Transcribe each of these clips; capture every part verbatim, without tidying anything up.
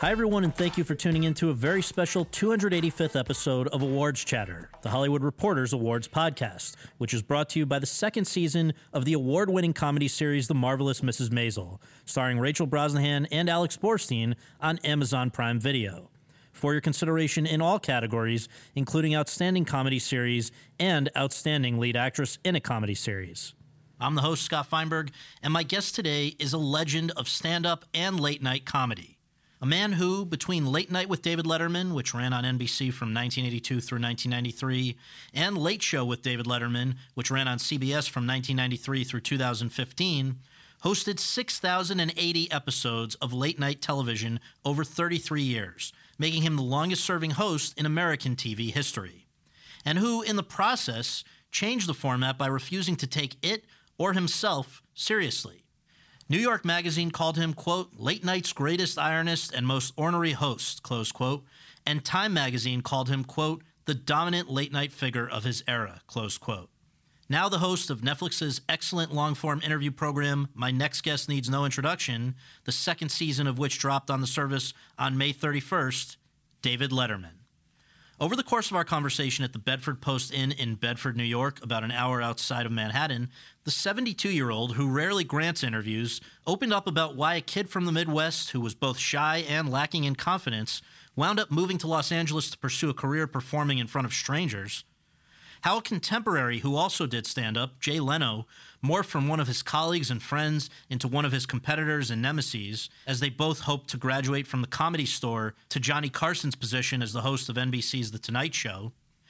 Hi, everyone, and thank you for tuning in to a very special two hundred eighty-fifth episode of Awards Chatter, the Hollywood Reporters Awards podcast, which is brought to you by the second season of the award-winning comedy series The Marvelous Missus Maisel, starring Rachel Brosnahan and Alex Borstein on Amazon Prime Video. For your consideration in all categories, including Outstanding Comedy Series and Outstanding Lead Actress in a Comedy Series. I'm the host, Scott Feinberg, and my guest today is a legend of stand-up and late-night comedy. A man who, between Late Night with David Letterman, which ran on N B C from nineteen eighty-two through nineteen ninety-three, and Late Show with David Letterman, which ran on C B S from nineteen ninety-three through two thousand fifteen, hosted six thousand eighty episodes of late-night television over thirty-three years, making him the longest-serving host in American T V history. And who, in the process, changed the format by refusing to take it or himself seriously. New York Magazine called him, quote, late night's greatest ironist and most ornery host, close quote, and Time Magazine called him, quote, the dominant late-night figure of his era, close quote. Now the host of Netflix's excellent long-form interview program, My Next Guest Needs No Introduction, the second season of which dropped on the service on May thirty-first, David Letterman. Over the course of our conversation at the Bedford Post Inn in Bedford, New York, about an hour outside of Manhattan, the seventy-two-year-old, who rarely grants interviews, opened up about why a kid from the Midwest who was both shy and lacking in confidence wound up moving to Los Angeles to pursue a career performing in front of strangers, how a contemporary who also did stand-up, Jay Leno, morphed from one of his colleagues and friends into one of his competitors and nemeses, as they both hoped to graduate from the Comedy Store to Johnny Carson's position as the host of N B C's The Tonight Show,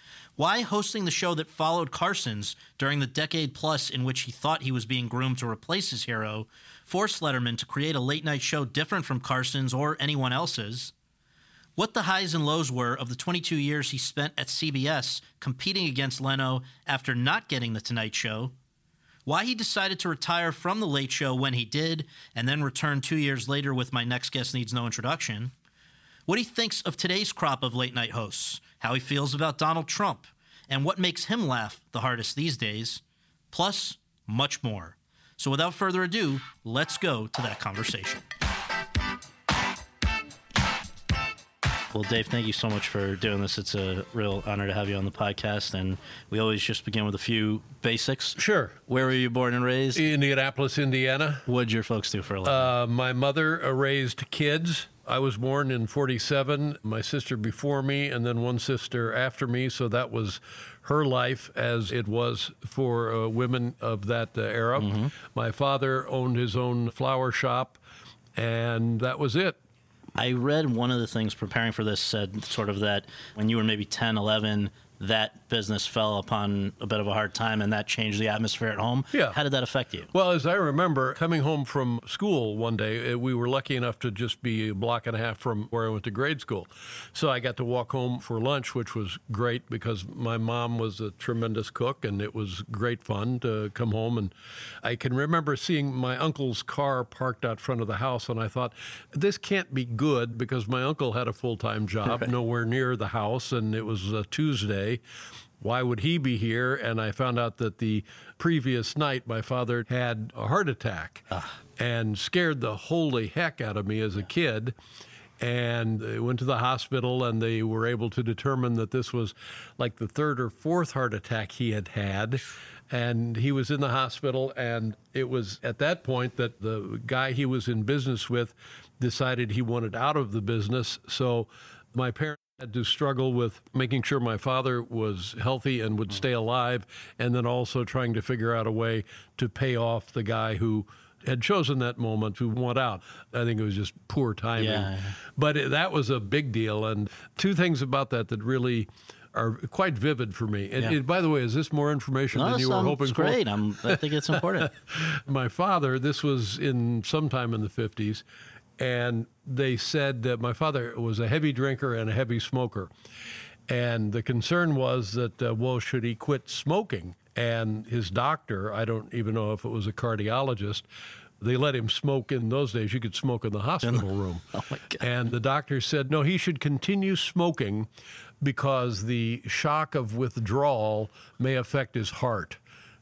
why hosting the show that followed Carson's during the decade-plus in which he thought he was being groomed to replace his hero forced Letterman to create a late-night show different from Carson's or anyone else's, what the highs and lows were of the twenty-two years he spent at C B S competing against Leno after not getting The Tonight Show, why he decided to retire from The Late Show when he did, and then return two years later with My Next Guest Needs No Introduction, what he thinks of today's crop of late-night hosts, how he feels about Donald Trump, and what makes him laugh the hardest these days, plus much more. So without further ado, let's go to that conversation. Well, Dave, thank you so much for doing this. It's a real honor to have you on the podcast, and we always just begin with a few basics. Sure. Where were you born and raised? Indianapolis, Indiana. What'd your folks do for a living? Uh, my mother raised kids. I was born in forty-seven, my sister before me, and then one sister after me, so that was her life as it was for uh, women of that uh, era. Mm-hmm. My father owned his own flower shop, and that was it. I read one of the things preparing for this said sort of that when you were maybe ten, eleven, that business fell upon a bit of a hard time and that changed the atmosphere at home. Yeah. How did that affect you? Well, as I remember, coming home from school one day, we were lucky enough to just be a block and a half from where I went to grade school. So I got to walk home for lunch, which was great because my mom was a tremendous cook and it was great fun to come home. And I can remember seeing my uncle's car parked out front of the house and I thought, this can't be good because my uncle had a full-time job Right. nowhere near the house and it was a Tuesday. Why would he be here? And I found out that the previous night, my father had a heart attack ah. and scared the holy heck out of me as a kid. And they went to the hospital and they were able to determine that this was like the third or fourth heart attack he had had. And he was in the hospital. And it was at that point that the guy he was in business with decided he wanted out of the business. So my parents had to struggle with making sure my father was healthy and would stay alive, and then also trying to figure out a way to pay off the guy who had chosen that moment to want out. I think it was just poor timing. Yeah. But it, that was a big deal. And two things about that that really are quite vivid for me. And, Yeah. and by the way, is this more information No, than you were hoping for? great. I'm, I think it's important. My father, this was in sometime in the fifties, and they said that my father was a heavy drinker and a heavy smoker. And the concern was that, uh, well, should he quit smoking? And his doctor, I don't even know if it was a cardiologist, they let him smoke in those days. You could smoke in the hospital room. Oh, my God. And the doctor said, no, he should continue smoking because the shock of withdrawal may affect his heart.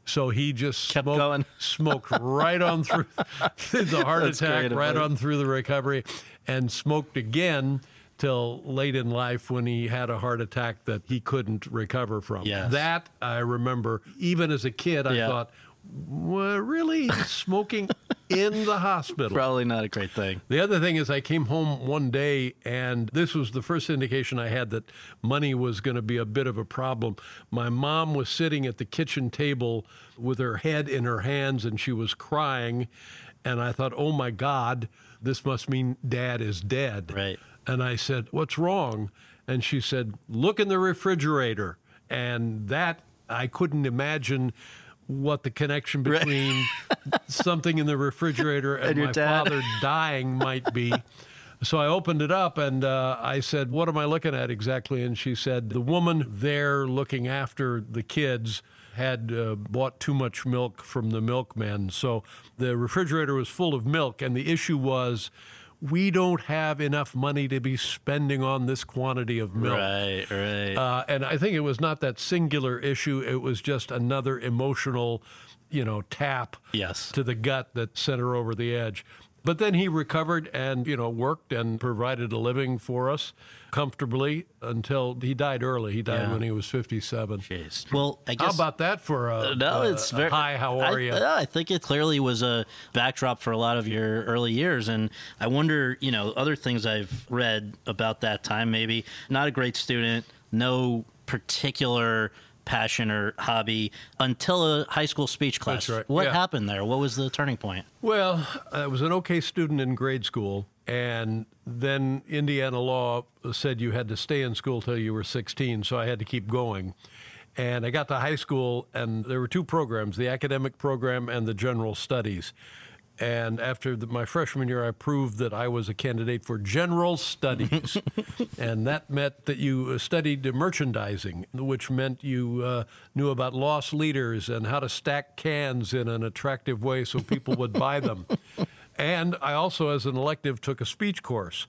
So he just Kept smoked, going. smoked right on through the heart That's attack, great right advice. on through the recovery, and smoked again till late in life when he had a heart attack that he couldn't recover from. Yes. That I remember, even as a kid, I Yeah. thought, well, really? Smoking in the hospital? Probably not a great thing. The other thing is I came home one day, and this was the first indication I had that money was going to be a bit of a problem. My mom was sitting at the kitchen table with her head in her hands, and she was crying. And I thought, oh, my God, this must mean Dad is dead. Right. And I said, what's wrong? And she said, look in the refrigerator. And that, I couldn't imagine what the connection between something in the refrigerator and, And your my dad. father dying might be. So I opened it up and uh, I said, what am I looking at exactly? And she said, the woman there looking after the kids had uh, bought too much milk from the milkman. So the refrigerator was full of milk, and the issue was, we don't have enough money to be spending on this quantity of milk. Right, right. Uh, and I think it was not that singular issue. It was just another emotional, you know, tap Yes. to the gut that sent her over the edge. But then he recovered and, you know, worked and provided a living for us comfortably until he died early. He died Yeah. when he was fifty-seven. Jeez. Well, I guess. How about that for a, No, a- it's a very. hi, how are I, you? yeah, I think it clearly was a backdrop for a lot of your early years, and I wonder, you know, other things I've read about that time. Maybe not a great student, no particular passion or hobby until a high school speech class. That's right, What yeah. happened there? What was the turning point? Well, I was an okay student in grade school, and then Indiana law said you had to stay in school till you were sixteen, so I had to keep going. And I got to high school, and there were two programs, the academic program and the general studies. And after the, my freshman year, I proved that I was a candidate for general studies. And that meant that you uh, studied merchandising, which meant you uh, knew about lost leaders and how to stack cans in an attractive way so people would buy them. And I also, as an elective, took a speech course.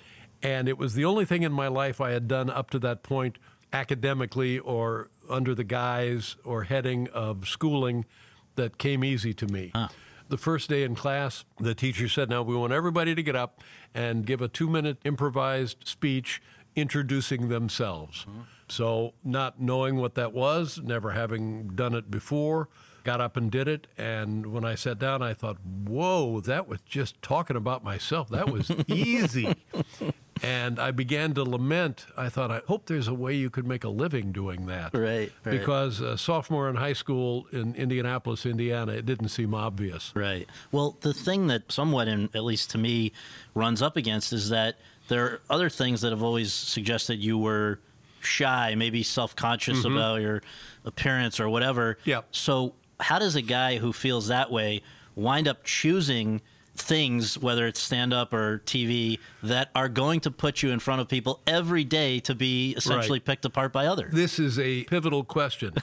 And it was the only thing in my life I had done up to that point academically or under the guise or heading of schooling that came easy to me. Huh. The first day in class, the teacher said, now we want everybody to get up and give a two-minute improvised speech introducing themselves. Mm-hmm. So not knowing what that was, never having done it before, got up and did it. And when I sat down, I thought, whoa, that was just talking about myself. That was easy. And I began to lament. I thought, I hope there's a way you could make a living doing that. Right, right. Because a sophomore in high school in Indianapolis, Indiana, it didn't seem obvious. Right. Well, the thing that somewhat, in, at least to me, runs up against is that there are other things that have always suggested you were shy, maybe self-conscious about your appearance or whatever. Yep. So how does a guy who feels that way wind up choosing things, whether it's stand-up or T V, that are going to put you in front of people every day to be essentially Right. picked apart by others? This is a pivotal question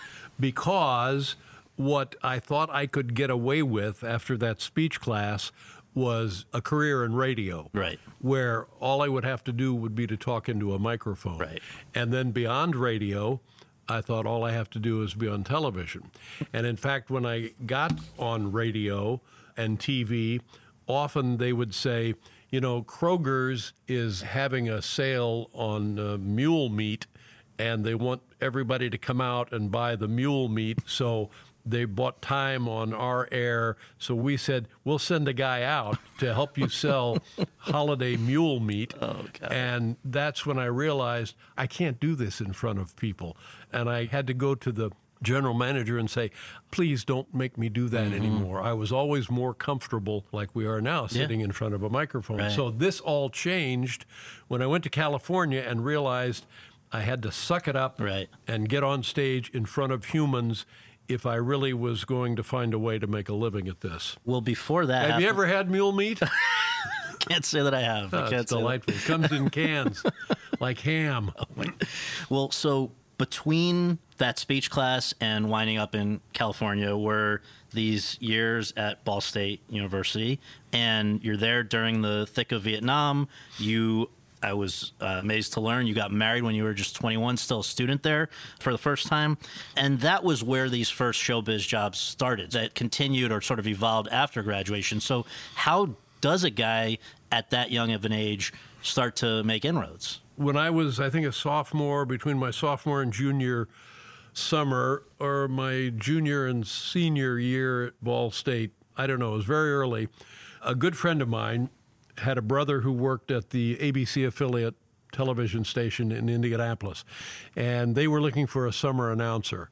because what I thought I could get away with after that speech class was a career in radio. Right. Where all I would have to do would be to talk into a microphone. Right. And then beyond radio, I thought all I have to do is be on television. And in fact, when I got on radio and T V, often they would say, you know, Kroger's is having a sale on uh, mule meat, and they want everybody to come out and buy the mule meat. So they bought time on our air. So we said, we'll send a guy out to help you sell holiday mule meat. Oh, God. And that's when I realized I can't do this in front of people. And I had to go to the general manager and say, please don't make me do that anymore. I was always more comfortable, like we are now, sitting in front of a microphone. Right. So this all changed when I went to California and realized I had to suck it up Right. and get on stage in front of humans if I really was going to find a way to make a living at this. Well, before that Have you happened- ever had mule meat? can't say that I have. I Oh, can't it's say that. delightful. It comes in cans like ham. Well, so between that speech class and winding up in California were these years at Ball State University, and you're there during the thick of Vietnam. You I was uh, amazed to learn you got married when you were just twenty-one, still a student there for the first time. And that was where these first showbiz jobs started. That continued or sort of evolved after graduation. So how does a guy at that young of an age start to make inroads? When I was, I think, a sophomore, between my sophomore and junior summer, or my junior and senior year at Ball State, I don't know, it was very early, a good friend of mine had a brother who worked at the A B C affiliate television station in Indianapolis, and they were looking for a summer announcer.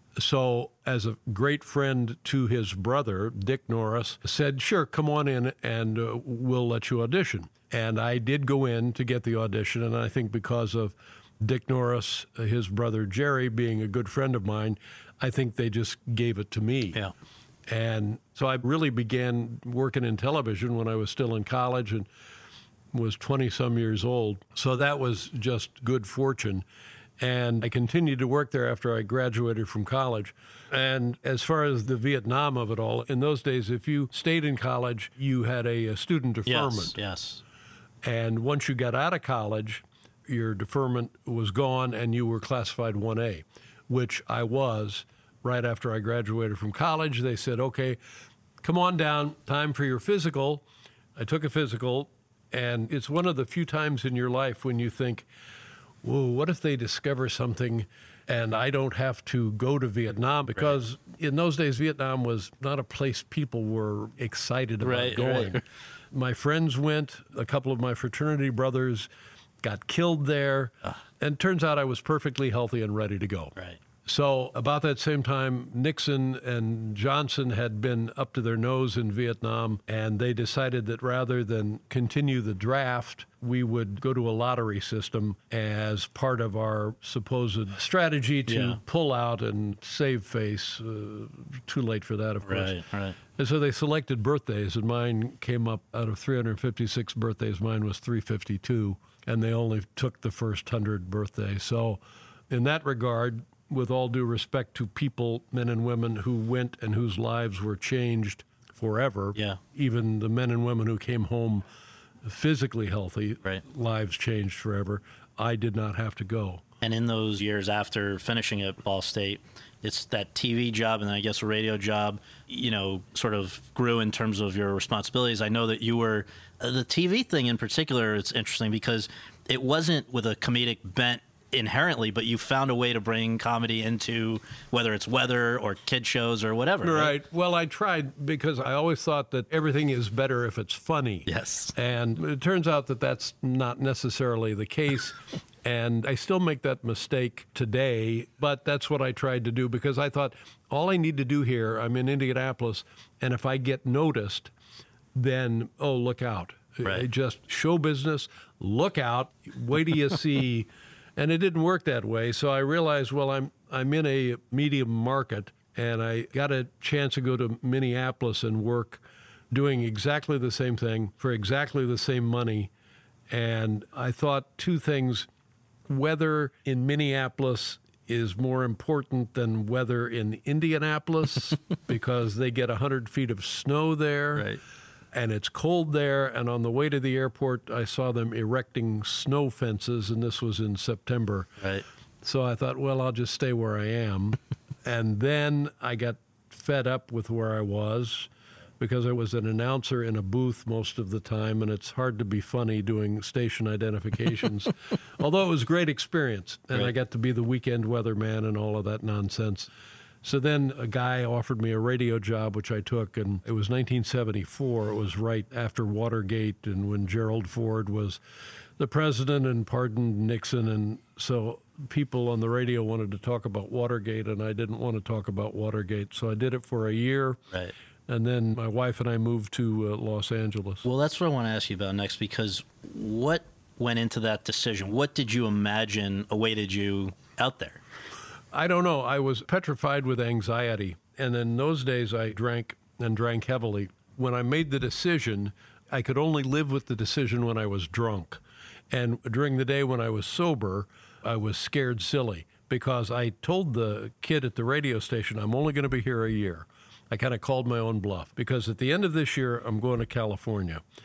So as a great friend to his brother, Dick Norris, said, sure, come on in and uh, we'll let you audition. And I did go in to get the audition, and I think because of Dick Norris, his brother Jerry, being a good friend of mine, I think they just gave it to me. Yeah. And so I really began working in television when I was still in college and was twenty-some years old. So that was just good fortune. And I continued to work there after I graduated from college. And as far as the Vietnam of it all, in those days, if you stayed in college, you had a, a student deferment. Yes, yes. And once you got out of college, your deferment was gone and you were classified one A, which I was. Right after I graduated from college, they said, okay, come on down, time for your physical. I took a physical, and it's one of the few times in your life when you think, whoa, what if they discover something and I don't have to go to Vietnam? Because right. in those days, Vietnam was not a place people were excited about right, going. Right. My friends went, a couple of my fraternity brothers got killed there, uh. and turns out I was perfectly healthy and ready to go. Right. So about that same time, Nixon and Johnson had been up to their nose in Vietnam, and they decided that rather than continue the draft, we would go to a lottery system as part of our supposed strategy to yeah. pull out and save face. Uh, too late for that, of course. Right, right. And so they selected birthdays, and mine came up out of three hundred fifty-six birthdays. Mine was three fifty-two, and they only took the first one hundred birthdays. So in that regard, with all due respect to people, men and women who went and whose lives were changed forever, yeah. even the men and women who came home physically healthy, right. lives changed forever, I did not have to go. And in those years after finishing at Ball State, it's that T V job and then I guess a radio job, you know, sort of grew in terms of your responsibilities. I know that you were, uh, the T V thing in particular, it's interesting because it wasn't with a comedic bent inherently, but you found a way to bring comedy into whether it's weather or kid shows or whatever. Right. right. Well, I tried because I always thought that everything is better if it's funny. Yes. And it turns out that that's not necessarily the case. And I still make that mistake today, but that's what I tried to do because I thought all I need to do here, I'm in Indianapolis, and if I get noticed, then, oh, look out. Right. Just show business, look out, wait till you see. And it didn't work that way. So I realized, well, I'm I'm in a medium market, and I got a chance to go to Minneapolis and work doing exactly the same thing for exactly the same money. And I thought two things. Weather in Minneapolis is more important than weather in Indianapolis because they get one hundred feet of snow there. Right. And it's cold there, and on the way to the airport, I saw them erecting snow fences, and this was in September. Right. So I thought, well, I'll just stay where I am. And then I got fed up with where I was because I was an announcer in a booth most of the time, and it's hard to be funny doing station identifications, although it was a great experience, and right. I got to be the weekend weatherman and all of that nonsense. So then a guy offered me a radio job, which I took, and it was nineteen seventy-four. It was right after Watergate and when Gerald Ford was the president and pardoned Nixon. And so people on the radio wanted to talk about Watergate, and I didn't want to talk about Watergate. So I did it for a year. Right. And then my wife and I moved to uh, Los Angeles. Well, that's what I want to ask you about next, because what went into that decision? What did you imagine awaited you out there? I don't know. I was petrified with anxiety. And in those days, I drank and drank heavily. When I made the decision, I could only live with the decision when I was drunk. And during the day when I was sober, I was scared silly because I told the kid at the radio station, I'm only going to be here a year. I kind of called my own bluff because at the end of this year, I'm going to California.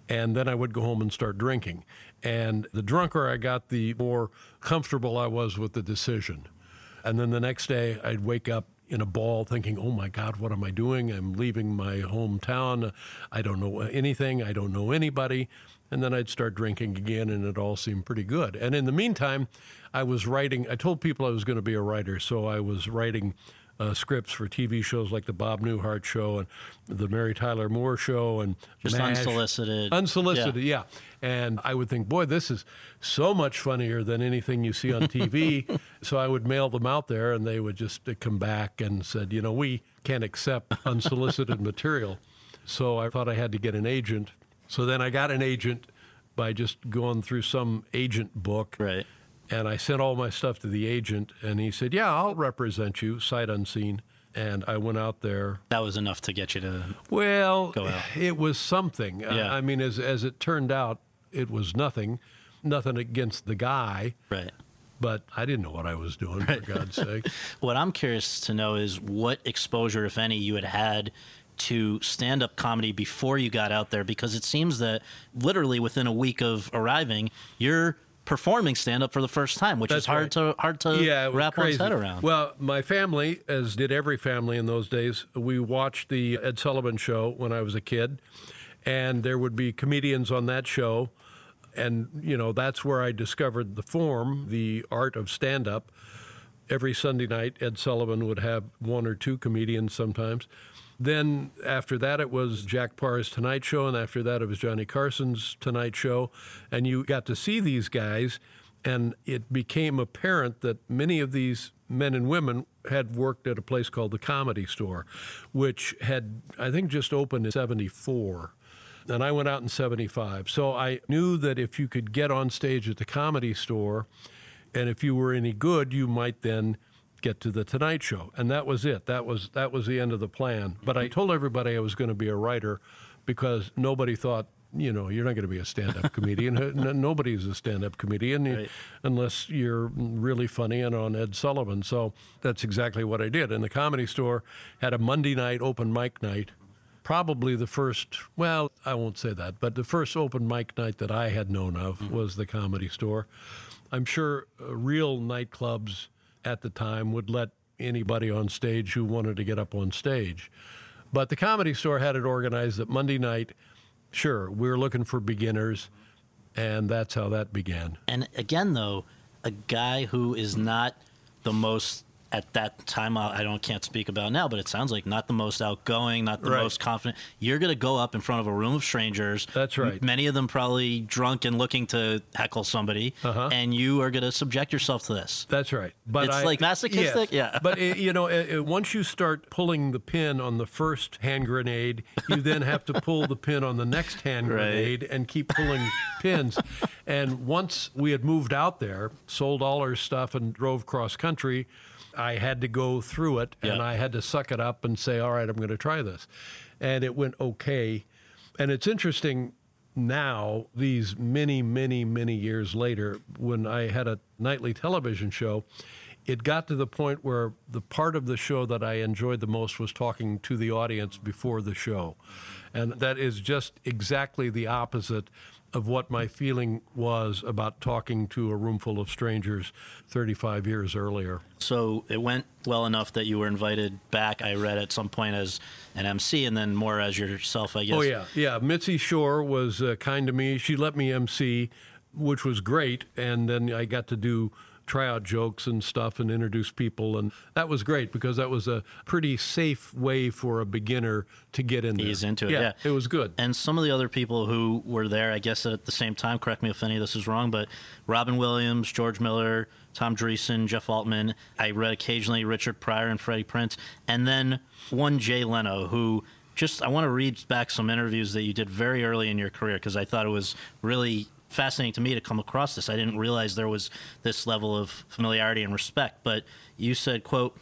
and then I would go home and start drinking. And the drunker I got, the more comfortable I was with the decision. And then the next day, I'd wake up in a ball thinking, oh my God, what am I doing? I'm leaving my hometown. I don't know anything. I don't know anybody. And then I'd start drinking again, and it all seemed pretty good. And in the meantime, I was writing. I told people I was going to be a writer, so I was writing uh, scripts for T V shows like the Bob Newhart Show and the Mary Tyler Moore Show and Just MASH. unsolicited. Unsolicited, yeah. yeah. And I would think, boy, this is so much funnier than anything you see on T V. So I would mail them out there, and they would just come back and said, you know, we can't accept unsolicited material. So I thought I had to get an agent. So then I got an agent by just going through some agent book. Right. And I sent all my stuff to the agent, and he said, yeah, I'll represent you, sight unseen. And I went out there. That was enough to get you to well, go out. It was something. Yeah. I mean, as as it turned out, it was nothing. Nothing against the guy. Right. But I didn't know what I was doing, for God's sake. What I'm curious to know is what exposure, if any, you had had to stand-up comedy before you got out there, because it seems that literally within a week of arriving, you're performing stand-up for the first time, which That's is hard right. to hard to yeah, it was wrap crazy. one's head around. Well, my family, as did every family in those days, we watched the Ed Sullivan Show when I was a kid, and there would be comedians on that show, and, you know, that's where I discovered the form, the art of stand-up. Every Sunday night, Ed Sullivan would have one or two comedians sometimes. Then after that, it was Jack Parr's Tonight Show, and after that, it was Johnny Carson's Tonight Show. And you got to see these guys, and it became apparent that many of these men and women had worked at a place called the Comedy Store, which had, I think, just opened in seventy-four. And I went out in seventy-five. So I knew that if you could get on stage at the Comedy Store, and if you were any good, you might then get to the Tonight Show. And that was it. That was that was the end of the plan. But I told everybody I was going to be a writer because nobody thought, you know, you're not going to be a stand-up comedian. N- Nobody's a stand-up comedian Right. unless you're really funny and on Ed Sullivan. So that's exactly what I did. And the Comedy Store had a Monday night open mic night. Probably the first, well, I won't say that, but the first open mic night that I had known of mm-hmm. was the Comedy Store. I'm sure uh, real nightclubs at the time would let anybody on stage who wanted to get up on stage. But the Comedy Store had it organized that Monday night, sure, we were looking for beginners, and that's how that began. And again, though, a guy who is not the most, at that time, I don't can't speak about now, but it sounds like not the most outgoing, not the Right. most confident. You're going to go up in front of a room of strangers. That's right. M- many of them probably drunk and looking to heckle somebody, Uh-huh. and you are going to subject yourself to this. That's right. But It's I, like masochistic? yes. Yeah. But, it, you know, it, it, once you start pulling the pin on the first hand grenade, you then have to pull the pin on the next hand Right. grenade and keep pulling pins. And once we had moved out there, sold all our stuff and drove cross country, I had to go through it, and Yeah. I had to suck it up and say, all right, I'm going to try this. And it went okay. And it's interesting now, these many, many, many years later, when I had a nightly television show, it got to the point where the part of the show that I enjoyed the most was talking to the audience before the show. And that is just exactly the opposite of what my feeling was about talking to a room full of strangers thirty-five years earlier. So it went well enough that you were invited back, I read, at some point as an M C, and then more as yourself, I guess. Oh, yeah. Yeah. Mitzi Shore was uh, kind to me. She let me M C, which was great. And then I got to do tryout jokes and stuff and introduce people. And that was great because that was a pretty safe way for a beginner to get in there. Ease into it, yeah. It was good. And some of the other people who were there, I guess at the same time, correct me if any of this is wrong, but Robin Williams, George Miller, Tom Dreesen, Jeff Altman, I read occasionally Richard Pryor and Freddie Prinze, and then one Jay Leno, who just, I want to read back some interviews that you did very early in your career because I thought it was really fascinating to me to come across this. I didn't realize there was this level of familiarity and respect, but you said, quote,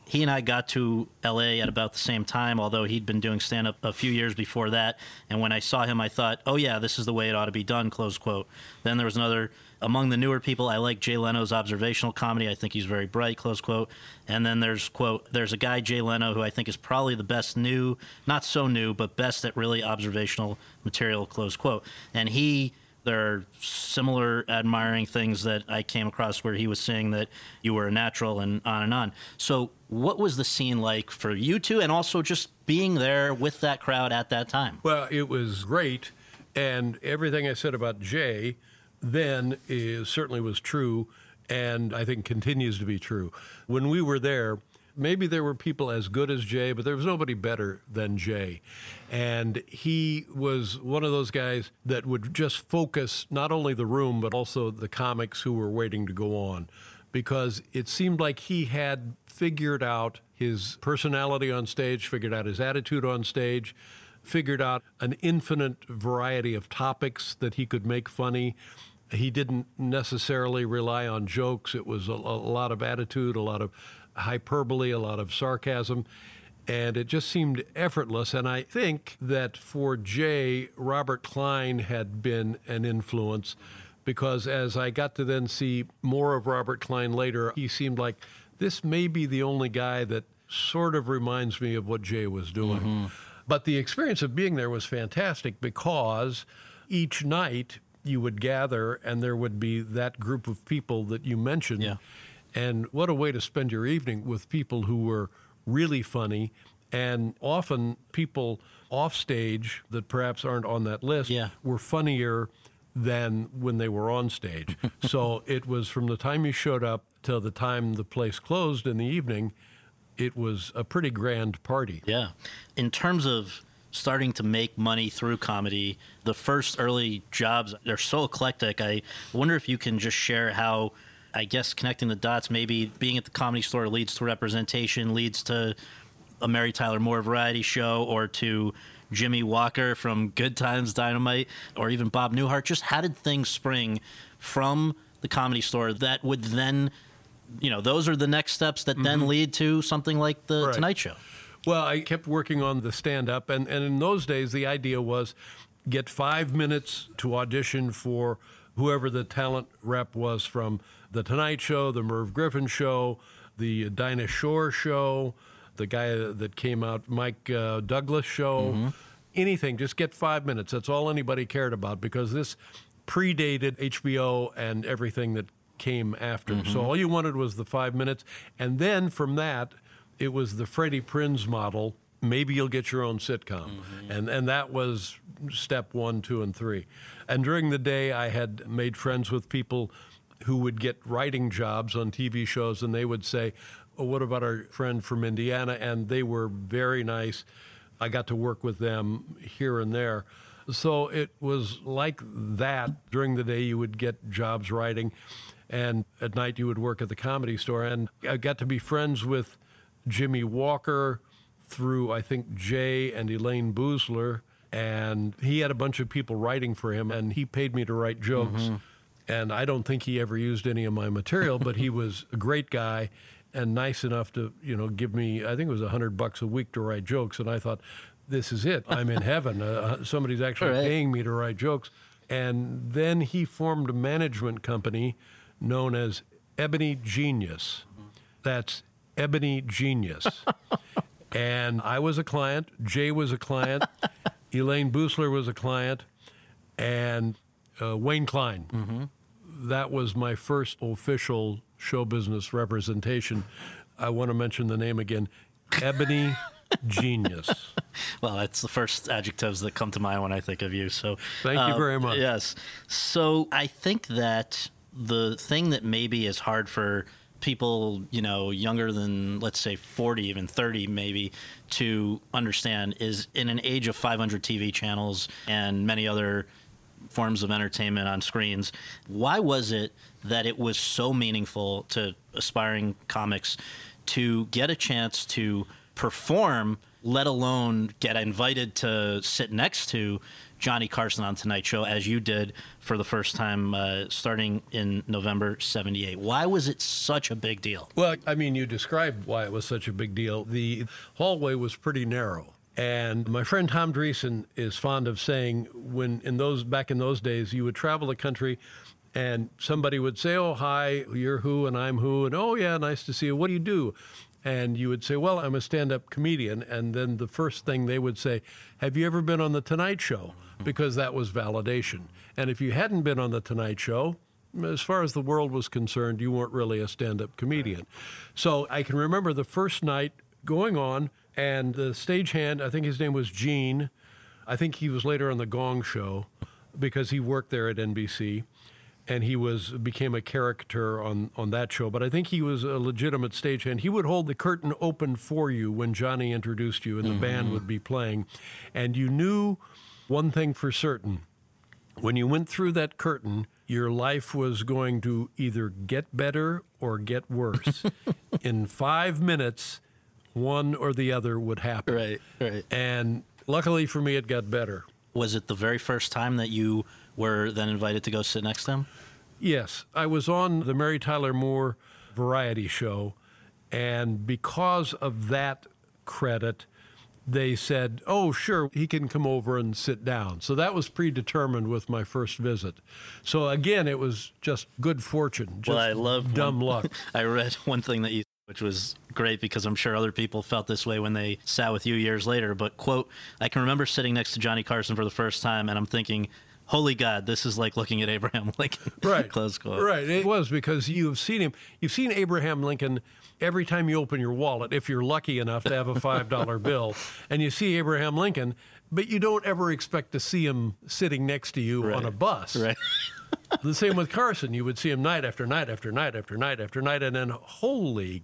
he and I got to L A at about the same time, although he'd been doing stand-up a few years before that. And when I saw him, I thought, oh, yeah, this is the way it ought to be done, close quote. Then there was another, among the newer people, I like Jay Leno's observational comedy. I think he's very bright, close quote. And then there's, quote, there's a guy, Jay Leno, who I think is probably the best new, not so new, but best at really observational material, close quote. And he... There are similar admiring things that I came across where he was saying that you were a natural and on and on. So what was the scene like for you two, and also just being there with that crowd at that time? Well, it was great, and everything I said about Jay then is, certainly was true, and I think continues to be true. When we were there, maybe there were people as good as Jay, but there was nobody better than Jay. And he was one of those guys that would just focus not only the room, but also the comics who were waiting to go on, because it seemed like he had figured out his personality on stage, figured out his attitude on stage, figured out an infinite variety of topics that he could make funny. He didn't necessarily rely on jokes. It was a, a lot of attitude, a lot of hyperbole, a lot of sarcasm, and it just seemed effortless. And I think that for Jay, Robert Klein had been an influence, because as I got to then see more of Robert Klein later, he seemed like this may be the only guy that sort of reminds me of what Jay was doing. Mm-hmm. But the experience of being there was fantastic, because each night you would gather and there would be that group of people that you mentioned. Yeah. And what a way to spend your evening with people who were really funny, and often people off stage that perhaps aren't on that list yeah. were funnier than when they were on stage. So it was from the time you showed up till the time the place closed in the evening, it was a pretty grand party. Yeah. In terms of starting to make money through comedy, the first early jobs, they're so eclectic. I wonder if you can just share how, I guess, connecting the dots, maybe being at the Comedy Store leads to representation, leads to a Mary Tyler Moore variety show, or to Jimmy Walker from Good Times Dynamite, or even Bob Newhart. Just how did things spring from the Comedy Store that would then, you know, those are the next steps that mm-hmm. then lead to something like The right. Tonight Show? Well, I kept working on the stand-up, and, and in those days, the idea was get five minutes to audition for whoever the talent rep was from The Tonight Show, The Merv Griffin Show, The Dinah Shore Show, the guy that came out, Mike uh, Douglas Show, mm-hmm. anything. Just get five minutes. That's all anybody cared about, because this predated H B O and everything that came after. Mm-hmm. So all you wanted was the five minutes. And then from that, it was the Freddie Prinze model. Maybe you'll get your own sitcom. Mm-hmm. And and that was step one, two, and three. And during the day, I had made friends with people who would get writing jobs on T V shows, and they would say, oh, what about our friend from Indiana? And they were very nice. I got to work with them here and there. So it was like that. During the day, you would get jobs writing, and at night you would work at the Comedy Store. And I got to be friends with Jimmy Walker through, I think, Jay and Elaine Boosler, and he had a bunch of people writing for him, and he paid me to write jokes. Mm-hmm. And I don't think he ever used any of my material, but he was a great guy and nice enough to, you know, give me, I think it was a hundred bucks a week to write jokes. And I thought, this is it. I'm in heaven. Uh, somebody's actually right. paying me to write jokes. And then he formed a management company known as Ebony Genius. Mm-hmm. That's Ebony Genius. And I was a client. Jay was a client. Elaine Boosler was a client. And uh, Wayne Klein. Mm-hmm. That was my first official show business representation. I want to mention the name again. Ebony Genius. Well, that's the first adjectives that come to mind when I think of you. So thank uh, you very much. Yes. So I think that the thing that maybe is hard for people, you know, younger than, let's say, forty, even thirty maybe, to understand is in an age of five hundred T V channels and many other forms of entertainment on screens, why was it that it was so meaningful to aspiring comics to get a chance to perform, let alone get invited to sit next to Johnny Carson on Tonight Show, as you did for the first time uh, starting in November seventy-eight. Why was it such a big deal? Well, I mean, you described why it was such a big deal. The hallway was pretty narrow. And my friend Tom Dreesen is fond of saying, when in those back in those days, you would travel the country and somebody would say, oh, hi, you're who and I'm who. And, oh, yeah, nice to see you. What do you do? And you would say, well, I'm a stand-up comedian. And then the first thing they would say, have you ever been on The Tonight Show? Because that was validation. And if you hadn't been on The Tonight Show, as far as the world was concerned, you weren't really a stand-up comedian. So I can remember the first night going on, and the stagehand, I think his name was Gene. I think he was later on The Gong Show because he worked there at N B C. And he was became a character on, on that show. But I think he was a legitimate stagehand. He would hold the curtain open for you when Johnny introduced you and the mm-hmm. band would be playing. And you knew one thing for certain. When you went through that curtain, your life was going to either get better or get worse. In five minutes, one or the other would happen. Right, right. And luckily for me, it got better. Was it the very first time that you were then invited to go sit next to him? Yes. I was on the Mary Tyler Moore variety show, and because of that credit, they said, oh, sure, he can come over and sit down. So that was predetermined with my first visit. So again, it was just good fortune, just well, I love dumb one, luck. I read one thing that you which was great because I'm sure other people felt this way when they sat with you years later. But, quote, I can remember sitting next to Johnny Carson for the first time, and I'm thinking, holy God, this is like looking at Abraham Lincoln. Right. Close quote. Right. It was because you've seen him. You've seen Abraham Lincoln every time you open your wallet, if you're lucky enough to have a five dollar bill, and you see Abraham Lincoln, but you don't ever expect to see him sitting next to you right. on a bus. Right. The same with Carson. You would see him night after night after night after night after night, and then, holy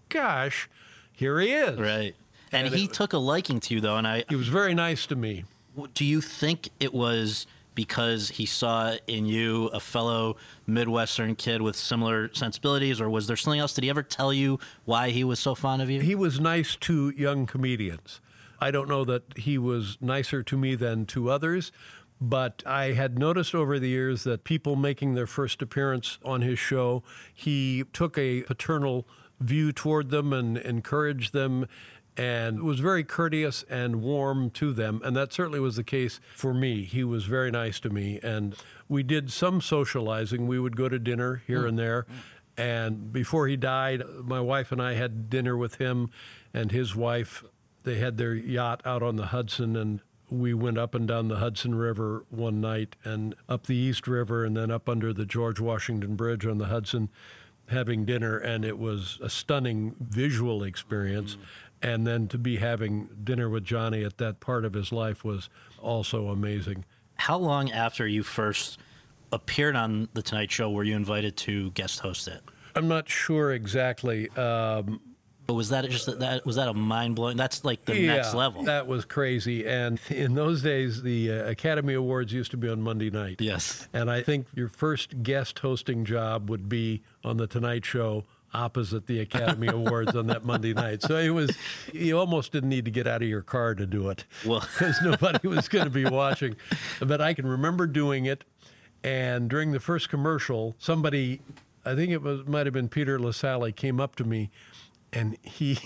gosh, here he is. Right. And, and he it, took a liking to you, though, and I... He was very nice to me. Do you think it was because he saw in you a fellow Midwestern kid with similar sensibilities, or was there something else? Did he ever tell you why he was so fond of you? He was nice to young comedians. I don't know that he was nicer to me than to others, but I had noticed over the years that people making their first appearance on his show, he took a paternal view toward them and encouraged them and was very courteous and warm to them. And that certainly was the case for me. He was very nice to me. And we did some socializing. We would go to dinner here mm. and there. Mm. And before he died, my wife and I had dinner with him and his wife. They had their yacht out on the Hudson, and we went up and down the Hudson River one night and up the East River and then up under the George Washington Bridge on the Hudson having dinner. And it was a stunning visual experience. Mm. And then to be having dinner with Johnny at that part of his life was also amazing. How long after you first appeared on The Tonight Show were you invited to guest host it? I'm not sure exactly. Um, but was that just that was that a mind blowing? That's like the yeah, next level. That was crazy. And in those days, the uh, Academy Awards used to be on Monday night. Yes. And I think your first guest hosting job would be on The Tonight Show opposite the Academy Awards on that Monday night. So it was, you almost didn't need to get out of your car to do it. Well, because nobody was going to be watching. But I can remember doing it. And during the first commercial, somebody, I think it was might have been Peter LaSalle, came up to me, and he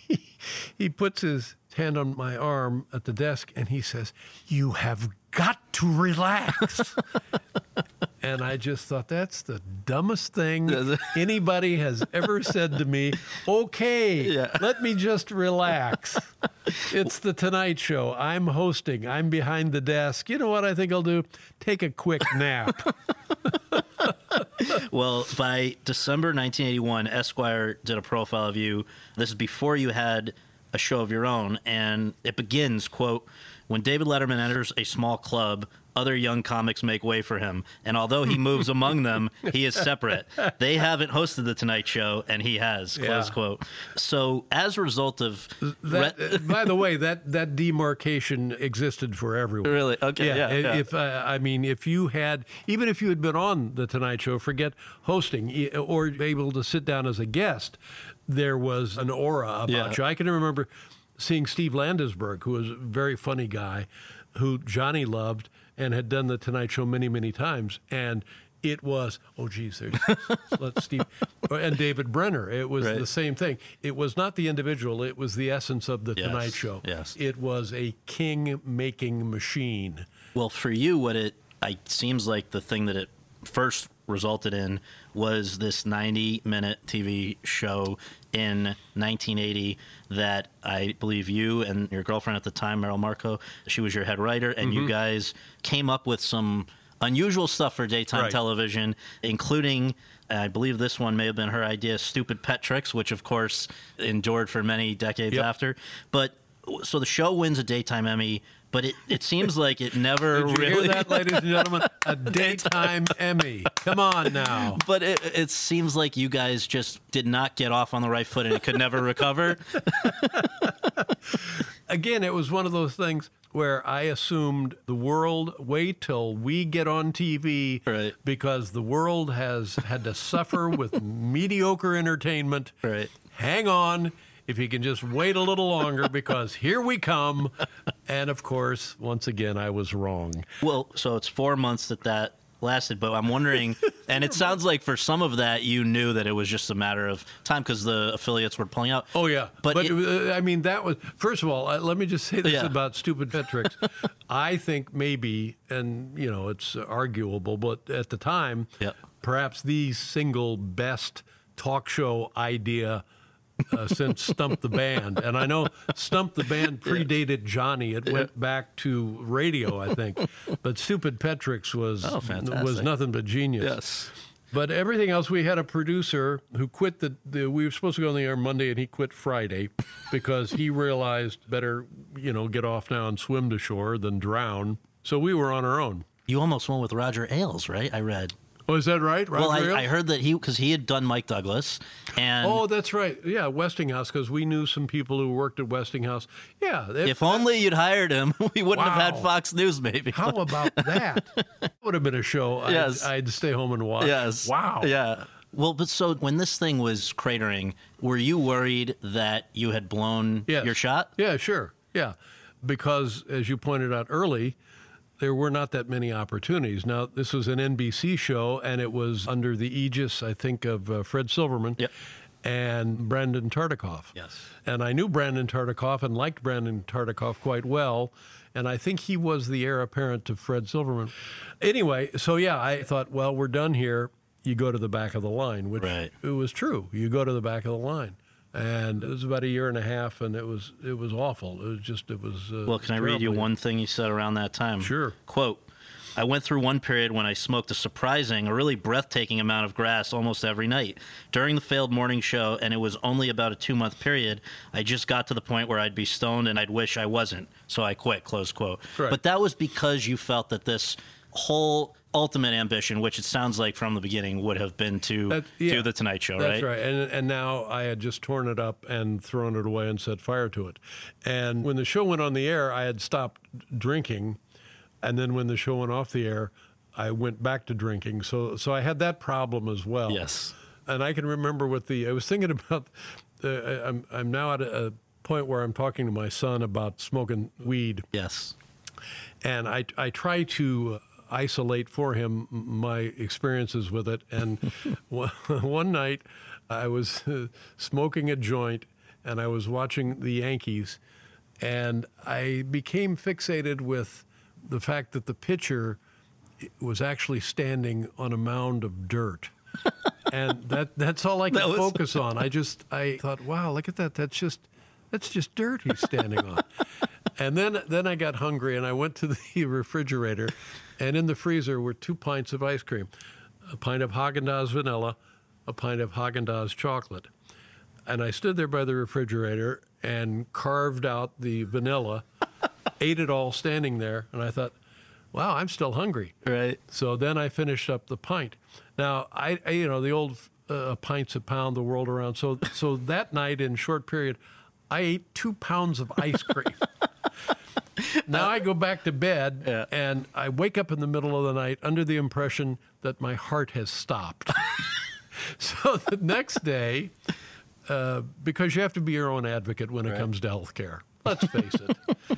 he puts his hand on my arm at the desk, and he says, "You have got to relax." And I just thought, that's the dumbest thing anybody has ever said to me. Okay, yeah. Let me just relax. It's The Tonight Show. I'm hosting. I'm behind the desk. You know what I think I'll do? Take a quick nap. Well, by December nineteen eighty-one, Esquire did a profile of you. This is before you had a show of your own, and it begins, quote, "When David Letterman enters a small club, other young comics make way for him. And although he moves among them, he is separate. They haven't hosted The Tonight Show, and he has, close Yeah. quote. So as a result of... That, re- by the way, that, that demarcation existed for everyone. Really? Okay, yeah, yeah. If uh, I mean, if you had, even if you had been on The Tonight Show, forget hosting e- or able to sit down as a guest, there was an aura about Yeah. you. I can remember seeing Steve Landesberg, who was a very funny guy, who Johnny loved and had done The Tonight Show many, many times. And it was, oh, geez, there's let Steve, and David Brenner. It was Right. the same thing. It was not the individual. It was the essence of The Yes, Tonight Show. yes. It was a king-making machine. Well, for you, what it I, seems like the thing that it first resulted in was this ninety-minute T V show in nineteen eighty that I believe you and your girlfriend at the time, Meryl Marco, she was your head writer, and Mm-hmm. you guys came up with some unusual stuff for daytime Right. television, including, I believe this one may have been her idea, Stupid Pet Tricks, which of course endured for many decades Yep. after. But so the show wins a daytime Emmy, but it, it seems like it never Did you really. hear that, ladies and gentlemen? A daytime Emmy. Come on now. But it, it seems like you guys just did not get off on the right foot and it could never recover. Again, it was one of those things where I assumed the world, wait till we get on T V, Right. because the world has had to suffer with mediocre entertainment. Right. Hang on. If you can just wait a little longer, because here we come. And of course, once again, I was wrong. Well, so it's four months that that lasted, but I'm wondering, and it sounds like for some of that you knew that it was just a matter of time because the affiliates were pulling out. Oh, yeah. But But, it- uh, I mean, that was, first of all, uh, let me just say this Yeah. about Stupid Pet Tricks. I think maybe, and, you know, it's arguable, but at the time, Yep. perhaps the single best talk show idea uh, since Stump the Band. And I know Stump the Band predated Johnny. It went back to radio, I think. But Stupid Pet Tricks was, Oh, fantastic. was nothing but genius. Yes. But everything else, we had a producer who quit the, the. We were supposed to go on the air Monday, and he quit Friday because he realized better, you know, get off now and swim to shore than drown. So we were on our own. You almost went with Roger Ailes, right? I read. Oh, is that right? Well, Roger Ailes? I, I heard that he, because he had done Mike Douglas, and Oh, that's right. Yeah, Westinghouse, because we knew some people who worked at Westinghouse. Yeah. it- if only you'd hired him, we wouldn't have had Wow. Fox News, maybe. How about that? That would have been a show Yes. I'd, I'd stay home and watch. Yes. Wow. Yeah. Well, but so when this thing was cratering, were you worried that you had blown Yes. your shot? Yeah, sure. Yeah. Because, as you pointed out early, there were not that many opportunities. Now, this was an N B C show, and it was under the aegis, I think, of uh, Fred Silverman Yep. and Brandon Tartikoff. Yes. And I knew Brandon Tartikoff and liked Brandon Tartikoff quite well, and I think he was the heir apparent to Fred Silverman. Anyway, so yeah, I thought, well, we're done here. You go to the back of the line, which Right. it was true. You go to the back of the line. And it was about a year and a half, and it was it was awful. It was just, it was. Uh, Well, can I read you terribly- one thing you said around that time? Sure. Quote, I went through one period when I smoked a surprising, a really breathtaking amount of grass almost every night. During the failed morning show, and it was only about a two-month period, I just got to the point where I'd be stoned and I'd wish I wasn't. So I quit, close quote. Right. But that was because you felt that this whole ultimate ambition, which it sounds like from the beginning would have been to That- yeah, do The Tonight Show, That's right? right. And and now I had just torn it up and thrown it away and set fire to it. And when the show went on the air, I had stopped drinking, and then when the show went off the air, I went back to drinking. So so I had that problem as well. Yes. And I can remember with the I was thinking about. Uh, I'm I'm now at a, a point where I'm talking to my son about smoking weed. Yes. And I, I try to isolate for him my experiences with it. And one one night I was uh, smoking a joint and I was watching the Yankees, and I became fixated with the fact that the pitcher was actually standing on a mound of dirt. And that that's all I could That was- focus on. I just I thought, wow, look at that. That's just that's just dirt he's standing on. And then then I got hungry and I went to the refrigerator, and in the freezer were two pints of ice cream, a pint of Haagen-Dazs vanilla, a pint of Haagen-Dazs chocolate. And I stood there by the refrigerator and carved out the vanilla, ate it all standing there, and I thought, wow, I'm still hungry. Right. So then I finished up the pint. Now, I, I you know, the old uh, pints a pound the world around. So, so that night in short period, I ate two pounds of ice cream. Now I go back to bed, Yeah. and I wake up in the middle of the night under the impression that my heart has stopped. So the next day, uh, because you have to be your own advocate when it Right. comes to health care, let's face it,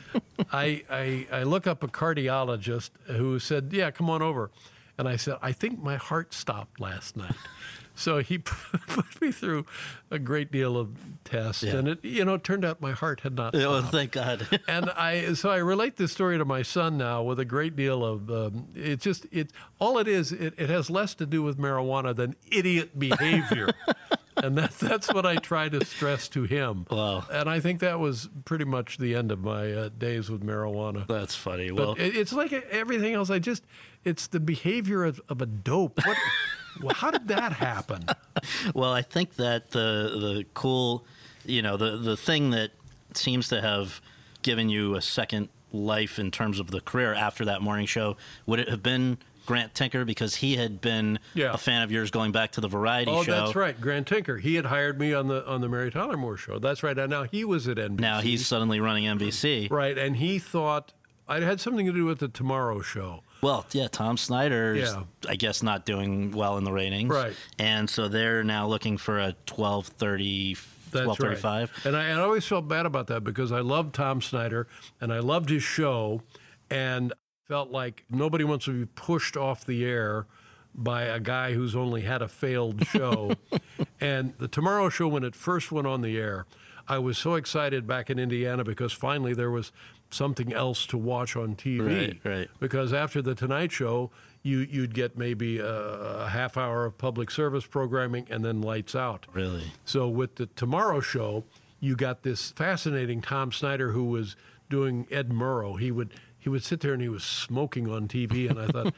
I, I, I look up a cardiologist who said, yeah, come on over. And I said, I think my heart stopped last night. So he put me through a great deal of tests, Yeah. and it, you know, it turned out my heart had not Oh, stopped. thank God. And I, so I relate this story to my son now with a great deal of, um, it's just, it, all it is, it, it has less to do with marijuana than idiot behavior. And that's, that's what I try to stress to him. Wow. And I think that was pretty much the end of my uh, days with marijuana. That's funny. But Well, it, it's like everything else. I just, it's the behavior of, of a dope. What, well, how did that happen? Well, I think that the the cool, you know, the the thing that seems to have given you a second life in terms of the career after that morning show, would it have been Grant Tinker, because he had been Yeah. a fan of yours going back to the variety Oh, show. that's right, Grant Tinker. He had hired me on the on the Mary Tyler Moore show. That's right. And now he was at N B C. Now he's suddenly running N B C. Right, and he thought I had something to do with the Tomorrow Show. Well, yeah, Tom Snyder's, Yeah. I guess, not doing well in the ratings. Right. And so they're now looking for a twelve thirty, That's twelve right. thirty-five. And I, and I always felt bad about that because I loved Tom Snyder and I loved his show, and felt like nobody wants to be pushed off the air by a guy who's only had a failed show. And the Tomorrow Show, when it first went on the air, I was so excited back in Indiana because finally there was something else to watch on T V. Right, right. Because after the Tonight Show, you, you'd get maybe a, a half hour of public service programming and then lights out. Really? So with the Tomorrow Show, you got this fascinating Tom Snyder who was doing Ed Murrow. He would he would sit there and he was smoking on T V, and I thought,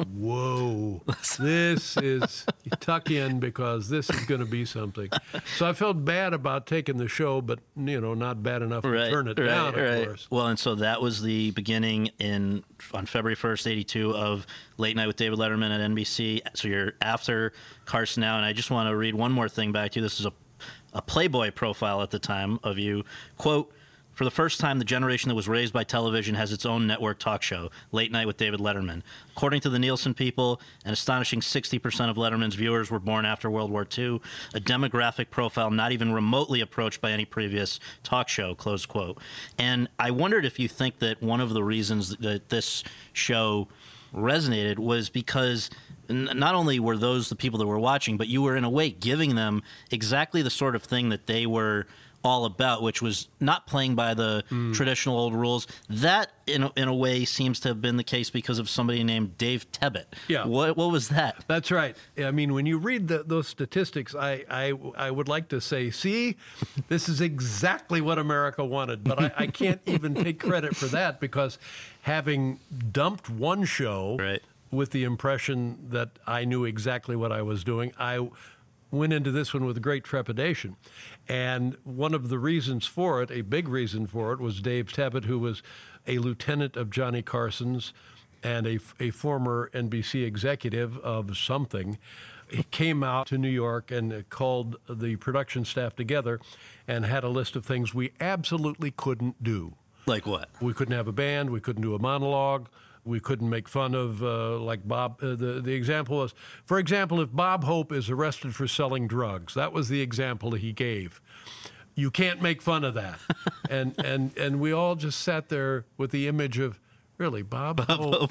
whoa, this is, you tuck in because this is going to be something. So I felt bad about taking the show, but, you know, not bad enough to Right, turn it right, down, of right. course. Well, and so that was the beginning in on February first, eighty-two, of Late Night with David Letterman at N B C. So you're after Carson now, and I just want to read one more thing back to you. This is a, a Playboy profile at the time of you. Quote, "For the first time, the generation that was raised by television has its own network talk show, Late Night with David Letterman. According to the Nielsen people, an astonishing sixty percent of Letterman's viewers were born after World War Two, a demographic profile not even remotely approached by any previous talk show," close quote. And I wondered if you think that one of the reasons that this show resonated was because n- not only were those the people that were watching, but you were in a way giving them exactly the sort of thing that they were all about, which was not playing by the Mm. traditional old rules. That, in a, in a way, seems to have been the case because of somebody named Dave Tebbutt. Yeah. What, what was that? That's right. I mean, when you read the, those statistics, I, I I would like to say, see, this is exactly what America wanted. But I, I can't even take credit for that because having dumped one show Right. with the impression that I knew exactly what I was doing, I went into this one with great trepidation. And one of the reasons for it, a big reason for it, was Dave Tebbutt, who was a lieutenant of Johnny Carson's and a, a former N B C executive of something. He came out to New York and called the production staff together and had a list of things we absolutely couldn't do. Like what? We couldn't have a band. We couldn't do a monologue. We couldn't make fun of, uh, like Bob, uh, the, the example was, for example, if Bob Hope is arrested for selling drugs, that was the example he gave. You can't make fun of that. and, and, and we all just sat there with the image of, really, Bob, Bob Hope,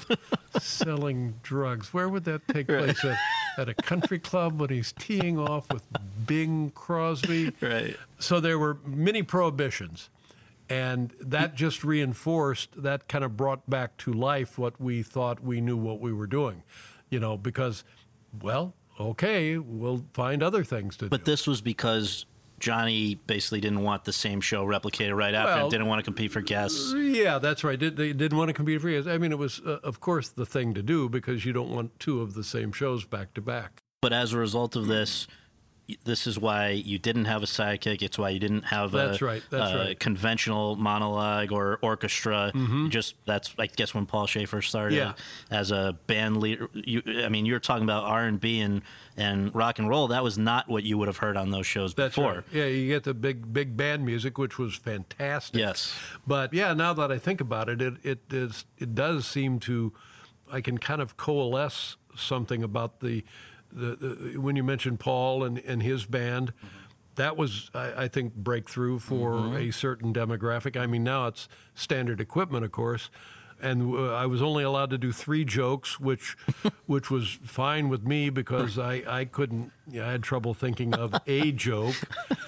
selling drugs. Where would that take place? At, at a country club when he's teeing off with Bing Crosby? Right. So there were many prohibitions. And that just reinforced, that kind of brought back to life what we thought we knew what we were doing, you know, because, well, okay, we'll find other things to But do. this was because Johnny basically didn't want the same show replicated right after Well, and didn't want to compete for guests. Yeah, that's right. Did, they didn't want to compete for guests. I mean, it was, uh, of course, the thing to do because you don't want two of the same shows back to back. But as a result of this, this is why you didn't have a sidekick. It's why you didn't have that's a, right. That's a right. conventional monologue or orchestra. Mm-hmm. Just that's, I guess, when Paul Schaefer started Yeah. as a band leader. You, I mean, you're talking about R and B and and rock and roll. That was not what you would have heard on those shows That's before. right. Yeah, you get the big big band music, which was fantastic. Yes. But yeah, now that I think about it, it it is it does seem to, I can kind of coalesce something about the, the, the when you mentioned Paul and, and his band. Mm-hmm. That was, I, I think, breakthrough for mm-hmm. a certain demographic. I mean, now it's standard equipment, of course. And uh, I was only allowed to do three jokes, which which was fine with me because I, I couldn't, you know, I had trouble thinking of a joke.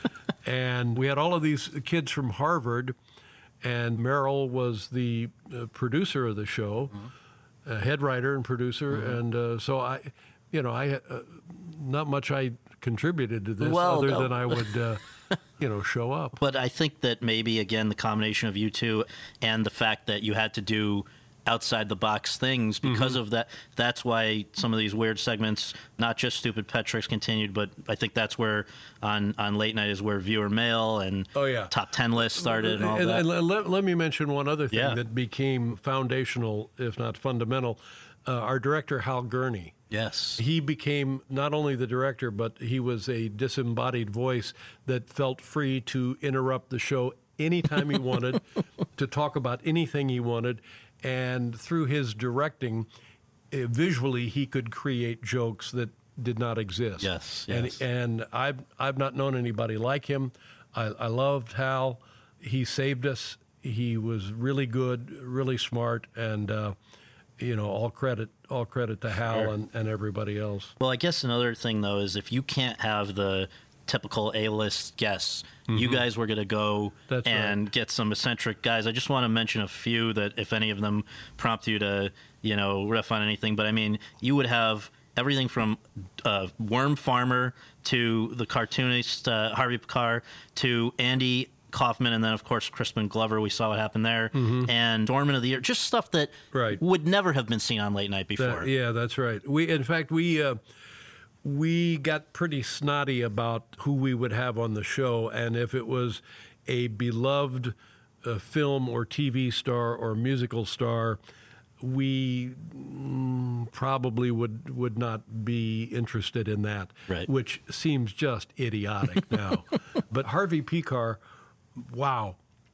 And we had all of these kids from Harvard, and Merrill was the uh, producer of the show, mm-hmm. uh, head writer and producer. Mm-hmm. And uh, so I, you know, I uh, not much I contributed to this well, other no. than I would, uh, you know, show up. But I think that maybe, again, the combination of you two and the fact that you had to do outside the box things because mm-hmm. of that, that's why some of these weird segments, not just Stupid Pet Tricks, continued, but I think that's where on, on Late Night is where Viewer Mail and oh, yeah. Top Ten List started and all and, that. And let, let me mention one other thing yeah. that became foundational, if not fundamental. Uh, our director, Hal Gurney. Yes. He became not only the director, but he was a disembodied voice that felt free to interrupt the show anytime he wanted, to talk about anything he wanted. And through his directing, uh, visually, he could create jokes that did not exist. Yes, yes. And, and I've, I've not known anybody like him. I, I loved Hal. He saved us. He was really good, really smart, and uh, you know, all credit, all credit to Hal Sure. and, and everybody else. Well, I guess another thing, though, is if you can't have the typical A-list guests, mm-hmm. you guys were going to go That's and right. get some eccentric guys. I just want to mention a few that if any of them prompt you to, you know, riff on anything. But, I mean, you would have everything from uh, Worm Farmer to the cartoonist uh, Harvey Pekar to Andy Kaufman, and then, of course, Crispin Glover. We saw what happened there. Mm-hmm. And Dorman of the Year. Just stuff that right. would never have been seen on Late Night before. That, yeah, that's right. We, in fact, we... Uh, we got pretty snotty about who we would have on the show, and if it was a beloved uh, film or T V star or musical star, we mm, probably would would not be interested in that, right. which seems just idiotic now. But Harvey Pekar, wow,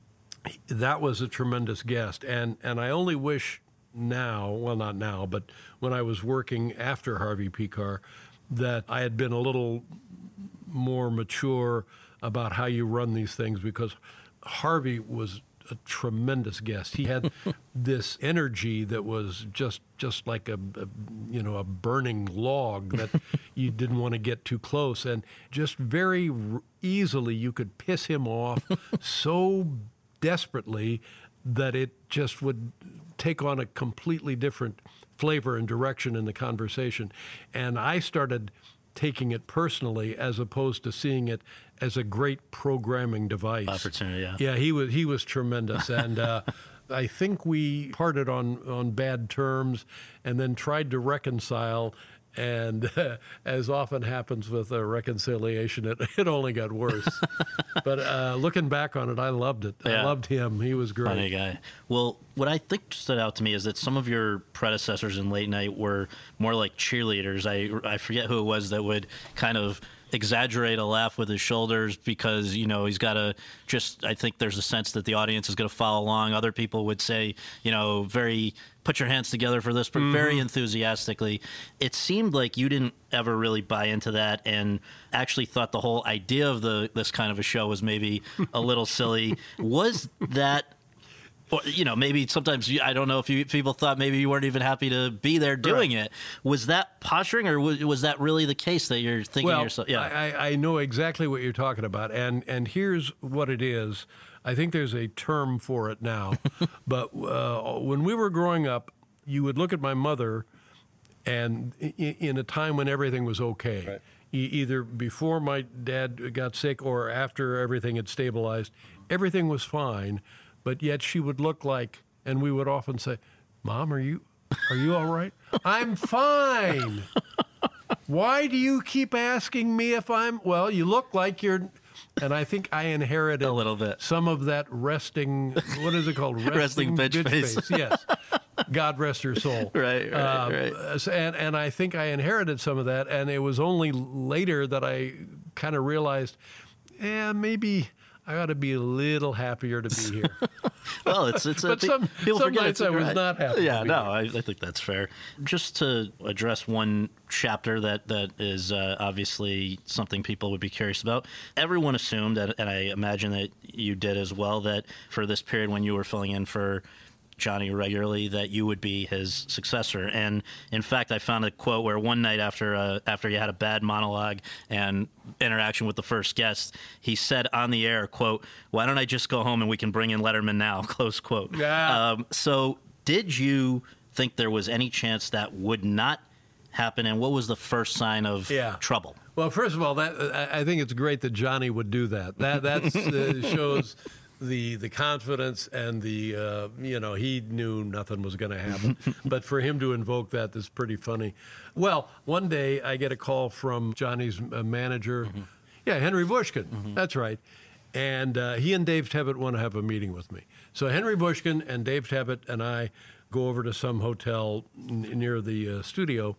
that was a tremendous guest, and and I only wish now, well, not now, but when I was working after Harvey Pekar, that I had been a little more mature about how you run these things, because Harvey was a tremendous guest. He had this energy that was just just like a, a you know a burning log that you didn't want to get too close, and just very r- easily you could piss him off so desperately that it just would take on a completely different flavor and direction in the conversation. And I started taking it personally as opposed to seeing it as a great programming device. Opportunity, yeah. Yeah, he was he was tremendous. And uh, I think we parted on, on bad terms and then tried to reconcile. And uh, as often happens with a reconciliation, it, it only got worse. But uh, looking back on it, I loved it. Yeah. I loved him. He was great. Funny guy. Well, what I think stood out to me is that some of your predecessors in Late Night were more like cheerleaders. I, I forget who it was that would kind of exaggerate a laugh with his shoulders because, you know, he's got to just, I think there's a sense that the audience is going to follow along. Other people would say, you know, very, put your hands together for this, but mm-hmm. very enthusiastically. It seemed like you didn't ever really buy into that and actually thought the whole idea of the this kind of a show was maybe a little silly. Was that... Or, you know, maybe sometimes, you, I don't know if you, people thought maybe you weren't even happy to be there doing right. it. Was that posturing, or was, was that really the case that you're thinking well, yourself? Yeah, I, I know exactly what you're talking about, and, and here's what it is. I think there's a term for it now. But uh, when we were growing up, you would look at my mother, and in, in a time when everything was okay, right. e- either before my dad got sick or after everything had stabilized, everything was fine. But yet she would look like, and we would often say, "Mom, are you, are you all right?" "I'm fine." Why do you keep asking me if I'm, well, you look like you're, and I think I inherited a little bit some of that resting, what is it called? Resting, resting bitch, bitch face. face. Yes. God rest her soul. Right, right, um, right. And, and I think I inherited some of that. And it was only later that I kind of realized, yeah, maybe I ought to be a little happier to be here. Well, it's it's. But a, some, people some forget nights it's I was right. not happy. Yeah, to be no, here. I, I think that's fair. Just to address one chapter that that is uh, obviously something people would be curious about. Everyone assumed, and and I imagine that you did as well, that for this period when you were filling in for Johnny regularly, that you would be his successor. And in fact, I found a quote where one night after uh, after you had a bad monologue and interaction with the first guest, he said on the air, quote, "Why don't I just go home and we can bring in Letterman now?" Close quote. Yeah. Um, so did you think there was any chance that would not happen? And what was the first sign of Yeah. trouble? Well, first of all, that I I think it's great that Johnny would do that. That that's, uh, shows the the confidence and the uh, you know, he knew nothing was going to happen. But for him to invoke that is pretty funny. Well, one day I get a call from Johnny's uh, manager. Mm-hmm. Yeah, Henry Bushkin. Mm-hmm. That's right. And uh, he and Dave Tebbett want to have a meeting with me. So Henry Bushkin and Dave Tebbett and I go over to some hotel n- near the uh, studio,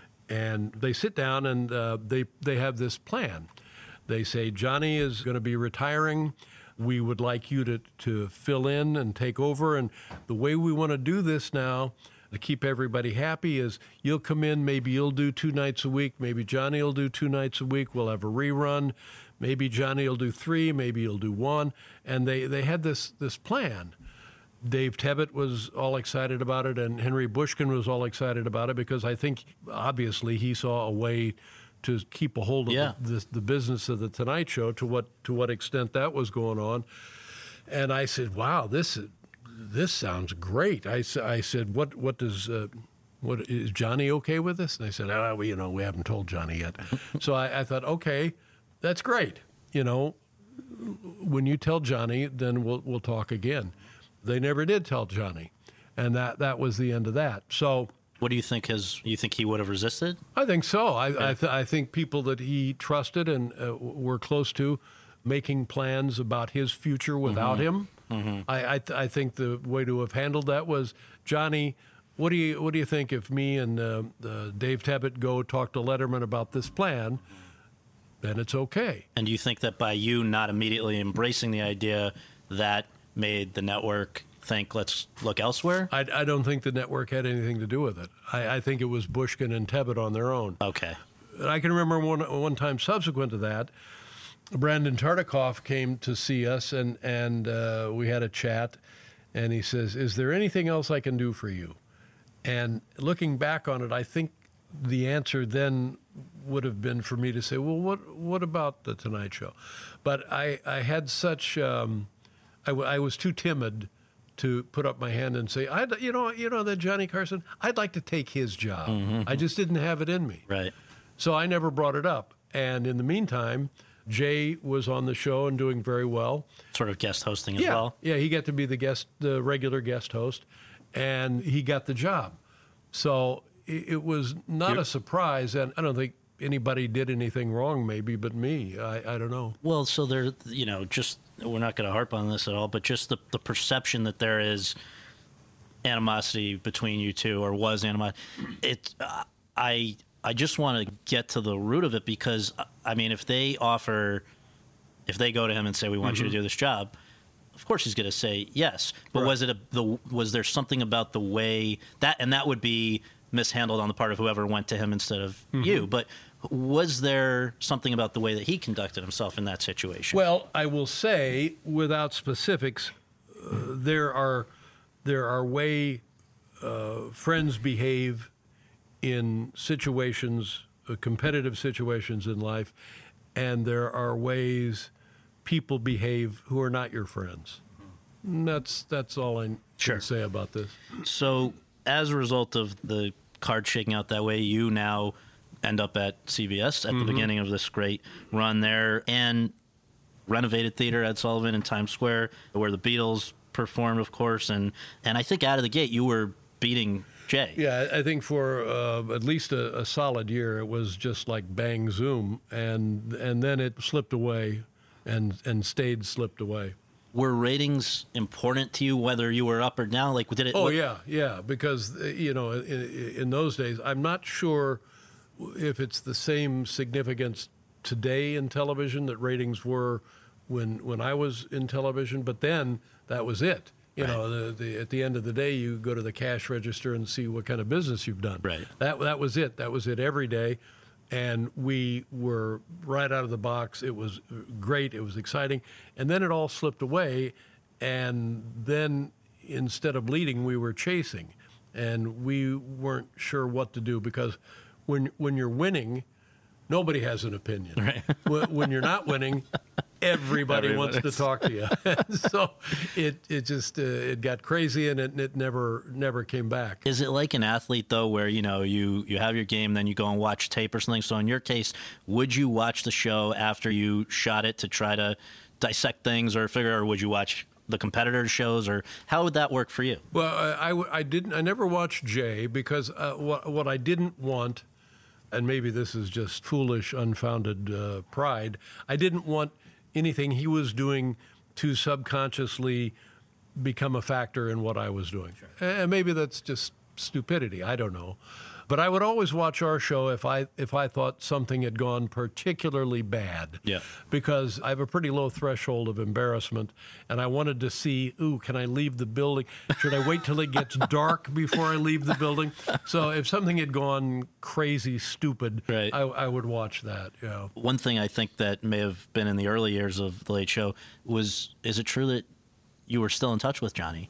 and they sit down and uh, they they have this plan. They say, Johnny is going to be retiring. We would like you to, to fill in and take over. And the way we want to do this now to keep everybody happy is you'll come in, maybe you'll do two nights a week. Maybe Johnny will do two nights a week. We'll have a rerun. Maybe Johnny will do three. Maybe he'll do one. And they, they had this, this plan. Dave Tebbett was all excited about it, and Henry Bushkin was all excited about it because I think, obviously, he saw a way to keep a hold of Yeah. the, the, the business of the Tonight Show, to what to what extent that was going on. And I said, "Wow, this is, this sounds great." I, sa- I said, "What what does uh, what is Johnny okay with this?" And they said, "Oh, we, you know, we haven't told Johnny yet." So I, I thought, okay, that's great. You know, when you tell Johnny, then we'll we'll talk again. They never did tell Johnny, and that that was the end of that. So. What do you think his? You think he would have resisted? I think so. I I, th- I think people that he trusted and uh, were close to, making plans about his future without Mm-hmm. him. Mm-hmm. I I, th- I think the way to have handled that was, Johnny, what do you what do you think if me and uh, uh, Dave Tebbett go talk to Letterman about this plan? Then it's okay. And do you think that by you not immediately embracing the idea, that made the network think, let's look elsewhere? I, I don't think the network had anything to do with it. I, I think it was Bushkin and Tebbett on their own. Okay. And I can remember one one time subsequent to that, Brandon Tartikoff came to see us, and, and uh, we had a chat, and he says, "Is there anything else I can do for you?" And looking back on it, I think the answer then would have been for me to say, well, what what about the Tonight Show? But I, I had such, um, I, w- I was too timid to put up my hand and say, I, you know, you know that Johnny Carson, I'd like to take his job. Mm-hmm. I just didn't have it in me. Right. So I never brought it up. And in the meantime, Jay was on the show and doing very well. Sort of guest hosting as yeah. well. Yeah, he got to be the guest, the regular guest host, and he got the job. So it, it was not You're- a surprise, and I don't think anybody did anything wrong, maybe, but me. I, I don't know. Well, so there, you know, just, we're not going to harp on this at all, but just the, the perception that there is animosity between you two, or was animosity. It, uh, I, I just want to get to the root of it, because, I mean, if they offer, if they go to him and say, we want Mm-hmm. you to do this job, of course he's going to say yes. But Right. was it a, the, was there something about the way that, and that would be mishandled on the part of whoever went to him instead of Mm-hmm. you, but was there something about the way that he conducted himself in that situation? Well, I will say, without specifics, uh, there are there are way uh, friends behave in situations, uh, competitive situations in life, and there are ways people behave who are not your friends. And that's that's all I Sure. can say about this. So, as a result of the card shaking out that way, you now end up at C B S at Mm-hmm. the beginning of this great run there, and renovated theater, Ed Sullivan in Times Square, where the Beatles performed, of course, and and I think out of the gate you were beating Jay. Yeah, I think for uh, at least a, a solid year, it was just like bang zoom, and and then it slipped away, and and stayed slipped away. Were ratings important to you, whether you were up or down? Like, did it? Oh what, yeah, yeah. Because uh, you know, in, in those days, I'm not sure if it's the same significance today in television that ratings were when when I was in television, but then that was it. You Right. know, the, the, at the end of the day, you go to the cash register and see what kind of business you've done. Right. That that was it. That was it every day, and we were right out of the box. It was great. It was exciting, and then it all slipped away, and then instead of leading, we were chasing, and we weren't sure what to do because when when you're winning, nobody has an opinion. Right. when, when you're not winning, everybody, Everybody. wants to talk to you. So it it just uh, it got crazy, and it, it never never came back. Is it like an athlete, though, where, you know, you, you have your game, then you go and watch tape or something? So in your case, would you watch the show after you shot it to try to dissect things or figure, or would you watch the competitors' shows, or how would that work for you? Well, I, I, I didn't. I never watched Jay because uh, what what I didn't want, and maybe this is just foolish, unfounded uh, pride. I didn't want anything he was doing to subconsciously become a factor in what I was doing. Sure. And maybe that's just stupidity. I don't know. But I would always watch our show if I if I thought something had gone particularly bad. Yeah. Because I have a pretty low threshold of embarrassment, and I wanted to see, ooh, can I leave the building? Should I wait till it gets dark before I leave the building? So if something had gone crazy, stupid, Right. I, I would watch that. Yeah. One thing I think that may have been in the early years of The Late Show was, is it true that you were still in touch with Johnny?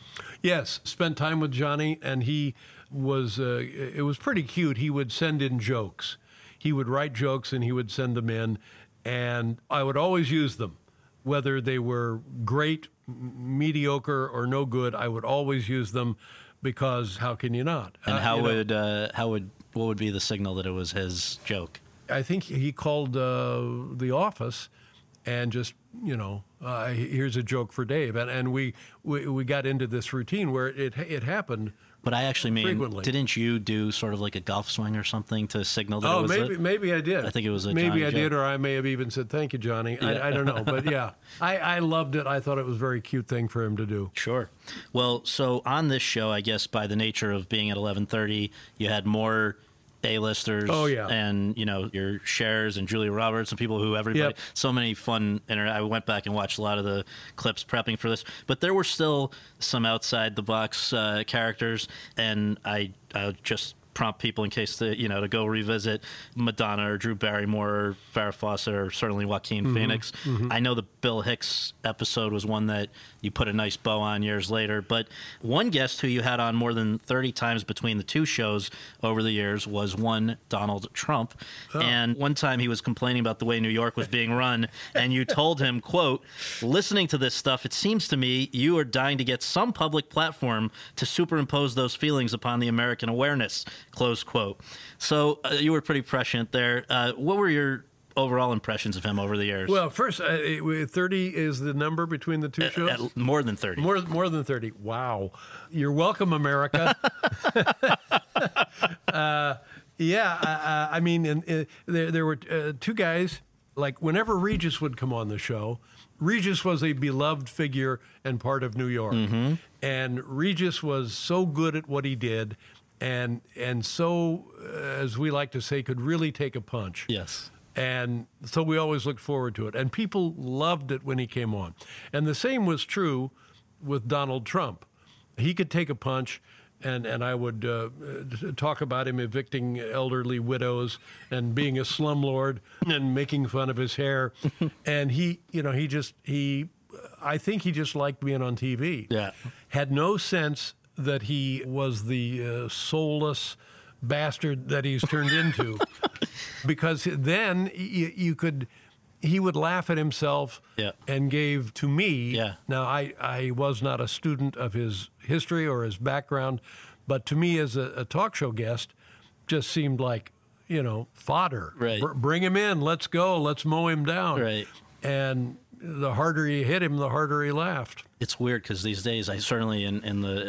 Yes, spent time with Johnny, and he was, uh, it was pretty cute. He would send in jokes. He would write jokes, and he would send them in, and I would always use them. Whether they were great, m- mediocre, or no good, I would always use them because how can you not? And Uh, how you know, would, uh, how would, what would be the signal that it was his joke? I think he called uh, the office and just, you know, uh, here's a joke for Dave. And, and we, we, we got into this routine where it, it happened. But I actually mean, Frequently. didn't you do sort of like a golf swing or something to signal that it Oh, was maybe it? maybe I did. I think it was a maybe Johnny I did, joke. or I may have even said thank you, Johnny. Yeah. I, I don't know, but yeah, I, I loved it. I thought it was a very cute thing for him to do. Sure. Well, so on this show, I guess by the nature of being at eleven thirty, you had more A-listers. Oh, yeah. And, you know, your Chers and Julia Roberts and people who everybody, Yep. so many fun, and I went back and watched a lot of the clips prepping for this, but there were still some outside the box uh, characters, and I, I just prompt people in case to, you know, to go revisit Madonna or Drew Barrymore or Farrah Fawcett or certainly Joaquin Mm-hmm. Phoenix. I know the Bill Hicks episode was one that you put a nice bow on years later, but one guest who you had on more than thirty times between the two shows over the years was one Donald Trump. Oh. And one time he was complaining about the way New York was being run, and you told him, quote, listening to this stuff, it seems to me you are dying to get some public platform to superimpose those feelings upon the American awareness, close quote. So uh, you were pretty prescient there. Uh, what were your overall impressions of him over the years? Well, first, uh, it- thirty is the number between the two shows? At more than thirty. More, more than thirty. Wow. You're welcome, America. uh, yeah, uh, I mean, and, uh, there, there were uh, two guys, like whenever Regis would come on the show, Regis was a beloved figure and part of New York. Mm-hmm. And Regis was so good at what he did and, and so, uh, as we like to say, could really take a punch. Yes. And so we always looked forward to it. And people loved it when he came on. And the same was true with Donald Trump. He could take a punch, and, and I would uh, talk about him evicting elderly widows and being a slumlord and making fun of his hair. And he, you know, he just, he, I think he just liked being on T V. Yeah. Had no sense that he was the uh, soulless bastard that he's turned into. Because then you, you could, he would laugh at himself Yeah. and gave to me. Yeah. Now, I, I was not a student of his history or his background, but to me as a, a talk show guest, just seemed like, you know, fodder. Right. Br- bring him in. Let's go. Let's mow him down. Right. And the harder you hit him, the harder he laughed. It's weird because these days, I certainly in, in the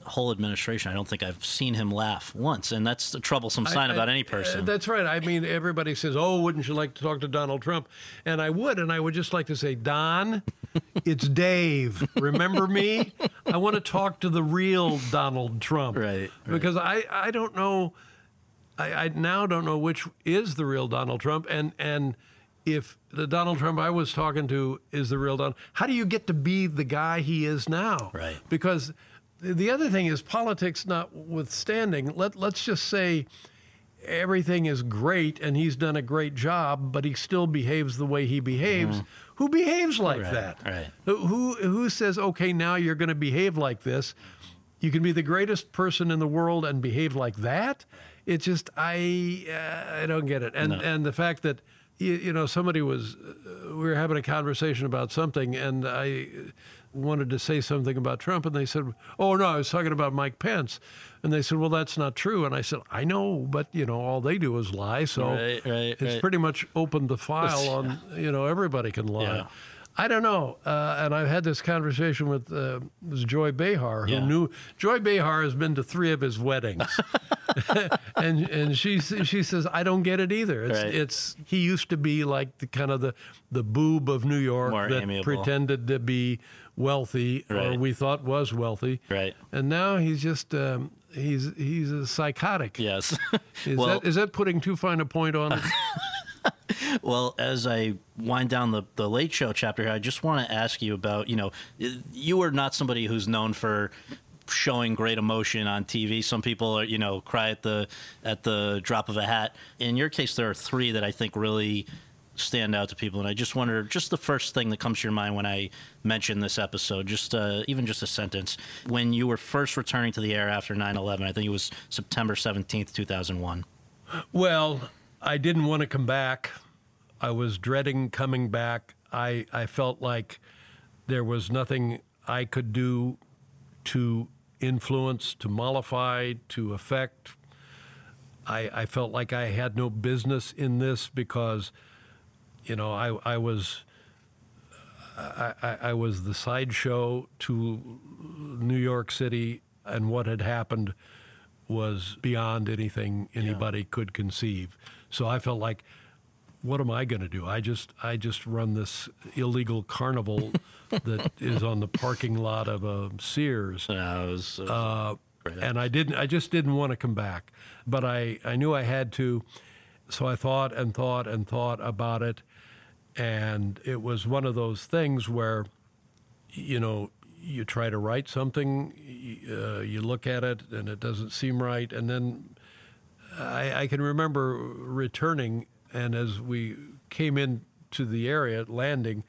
whole administration, I don't think I've seen him laugh once, and that's a troublesome sign I, about I, any person. Uh, that's right. I mean, everybody says, "Oh, wouldn't you like to talk to Donald Trump?" And I would, and I would just like to say, "Don, it's Dave. Remember me? I want to talk to the real Donald Trump." Right, right. Because I, I don't know. I, I now don't know which is the real Donald Trump, and and if the Donald Trump I was talking to is the real Donald, how do you get to be the guy he is now? Right. Because the other thing is, politics notwithstanding, let, let's just say everything is great and he's done a great job, but he still behaves the way he behaves. Mm-hmm. Who behaves like right, that? Right. Who, who says, okay, now you're going to behave like this? You can be the greatest person in the world and behave like that? It's just, I uh, I don't get it. And, no. and the fact that, you, you know, somebody was, uh, we were having a conversation about something, and I wanted to say something about Trump, and they said, "Oh, no, I was talking about Mike Pence." And they said, "Well, that's not true." And I said, "I know, but, you know, all they do is lie." So right, right, it's right. pretty much opened the file on, you know, everybody can lie. Yeah. I don't know. Uh, and I've had this conversation with uh, this Joy Behar, who yeah. knew, Joy Behar has been to three of his weddings. and and she she says, I don't get it either. It's, right. it's he used to be like the kind of the, the boob of New York More that amiable. pretended to be wealthy, right. or we thought was wealthy. Right. And now he's just, um, he's he's a psychotic. Yes. Is, well, that, is that putting too fine a point on it? Well, as I wind down the, the Late Show chapter here, I just want to ask you about, you know, you are not somebody who's known for showing great emotion on T V. Some people are, you know, cry at the at the drop of a hat. In your case, there are three that I think really stand out to people, and I just wonder, just the first thing that comes to your mind when I mention this episode, just uh, even just a sentence. When you were first returning to the air after nine eleven, I think it was September seventeenth, two thousand one. Well, I didn't want to come back. I was dreading coming back. I, I felt like there was nothing I could do to influence, to mollify, to affect. I, I felt like I had no business in this because, you know, I, I was I, I, I was the sideshow to New York City, and what had happened was beyond anything anybody yeah. could conceive. So I felt like, what am I going to do? I just I just run this illegal carnival that is on the parking lot of a Sears. Yeah, it was, it was uh, and I didn't. I just didn't want to come back, but I, I knew I had to. So I thought and thought and thought about it, and it was one of those things where, you know, you try to write something, uh, you look at it, and it doesn't seem right, and then I, I can remember returning. And as we came into the area, landing,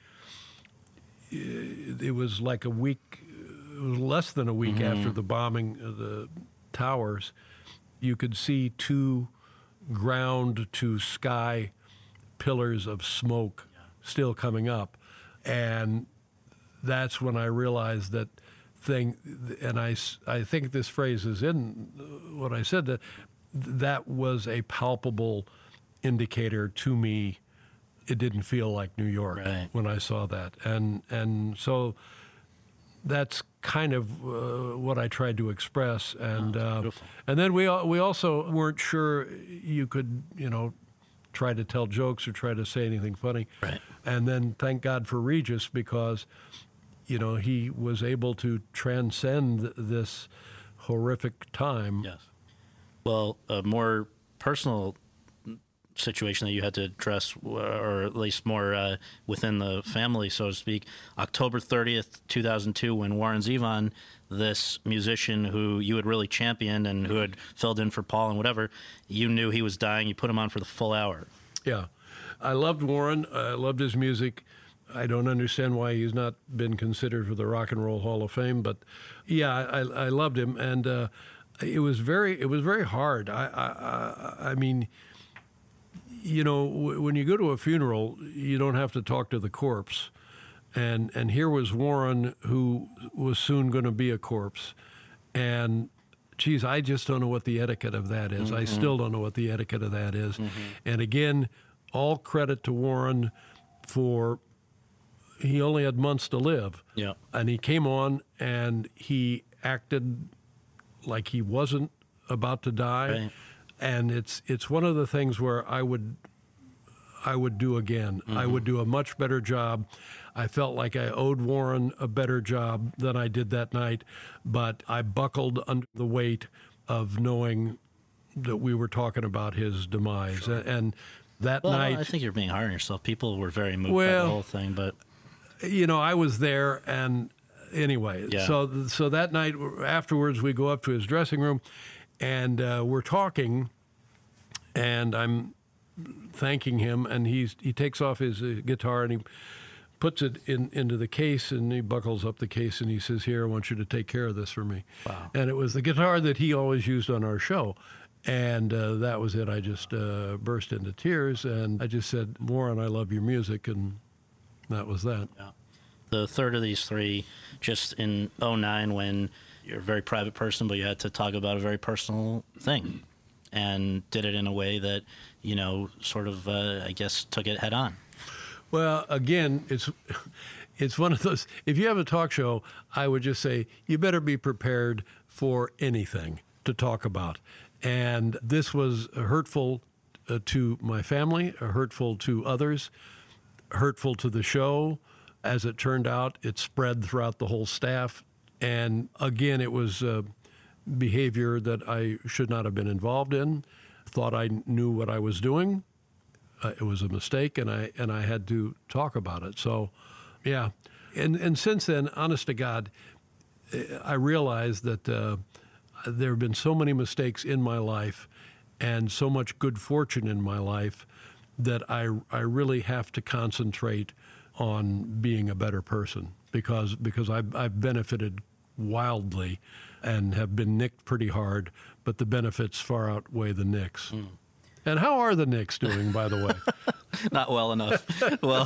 it was like a week, it was less than a week mm-hmm. after the bombing of the towers. You could see two ground to sky pillars of smoke yeah. still coming up. And that's when I realized that thing, and I, I think this phrase is in what I said, that that was a palpable indicator to me. It didn't feel like New York right. when I saw that, and and so that's kind of uh, what I tried to express. And oh, uh, and then we we also weren't sure you could you know try to tell jokes or try to say anything funny. Right. And then thank God for Regis, because you know he was able to transcend this horrific time. Yes. Well, a more personal situation that you had to address, or at least more uh, within the family, so to speak. October thirtieth, two thousand two, when Warren Zevon, this musician who you had really championed and who had filled in for Paul and whatever, you knew he was dying. You put him on for the full hour. Yeah. I loved Warren. I loved his music. I don't understand why he's not been considered for the Rock and Roll Hall of Fame, but yeah, I, I loved him, and uh, it was very it was very hard. I I, I mean. You know, when you go to a funeral, you don't have to talk to the corpse. And and here was Warren, who was soon going to be a corpse. And, geez, I just don't know what the etiquette of that is. Mm-hmm. I still don't know what the etiquette of that is. Mm-hmm. And, again, all credit to Warren for he only had months to live. Yeah. And he came on and he acted like he wasn't about to die. Right. And it's it's one of the things where I would I would do again. Mm-hmm. I would do a much better job. I felt like I owed Warren a better job than I did that night, but I buckled under the weight of knowing that we were talking about his demise. Sure. And that well, night... I think you're being hard on yourself. People were very moved well, by the whole thing, but... You know, I was there, and anyway, yeah. so so that night afterwards, we go up to his dressing room, and uh, we're talking, and I'm thanking him, and he's he takes off his uh, guitar, and he puts it in into the case, and he buckles up the case, and he says, "Here, I want you to take care of this for me." Wow. And it was the guitar that he always used on our show. And uh, that was it. I just uh, burst into tears, and I just said, "Warren, I love your music," and that was that. Yeah. The third of these three, just in oh nine, when you're a very private person, but you had to talk about a very personal thing, and did it in a way that, you know, sort of, uh, I guess, took it head on. Well, again, it's it's one of those, if you have a talk show, I would just say, you better be prepared for anything to talk about. And this was hurtful uh, to my family, uh, hurtful to others, hurtful to the show. As it turned out, it spread throughout the whole staff. And again, it was uh, behavior that I should not have been involved in. Thought I knew what I was doing. Uh, it was a mistake, and I and I had to talk about it. So, yeah. And and since then, honest to God, I realized that uh, there have been so many mistakes in my life and so much good fortune in my life that I I really have to concentrate on being a better person, because because I've, I've benefited wildly and have been nicked pretty hard, but the benefits far outweigh the nicks. Mm. And how are the Knicks doing, by the way? Not well enough. Well,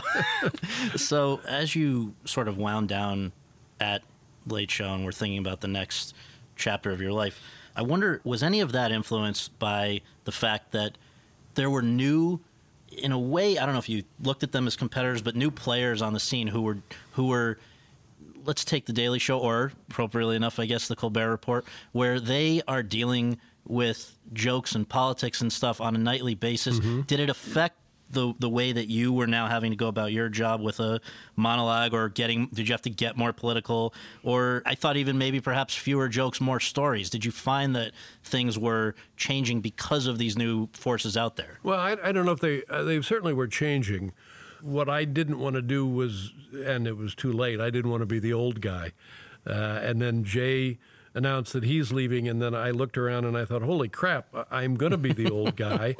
so as you sort of wound down at Late Show and were thinking about the next chapter of your life, I wonder, was any of that influenced by the fact that there were new, in a way, I don't know if you looked at them as competitors, but new players on the scene who were, who were, let's take The Daily Show, or appropriately enough, I guess, The Colbert Report, where they are dealing with jokes and politics and stuff on a nightly basis. Mm-hmm. Did it affect the the way that you were now having to go about your job with a monologue, or getting, did you have to get more political? Or I thought even maybe perhaps fewer jokes, more stories. Did you find that things were changing because of these new forces out there? Well, I, I don't know if they, uh, they certainly were changing. What I didn't want to do was, and it was too late, I didn't want to be the old guy. Uh, and then Jay announced that he's leaving, and then I looked around and I thought, holy crap, I'm going to be the old guy.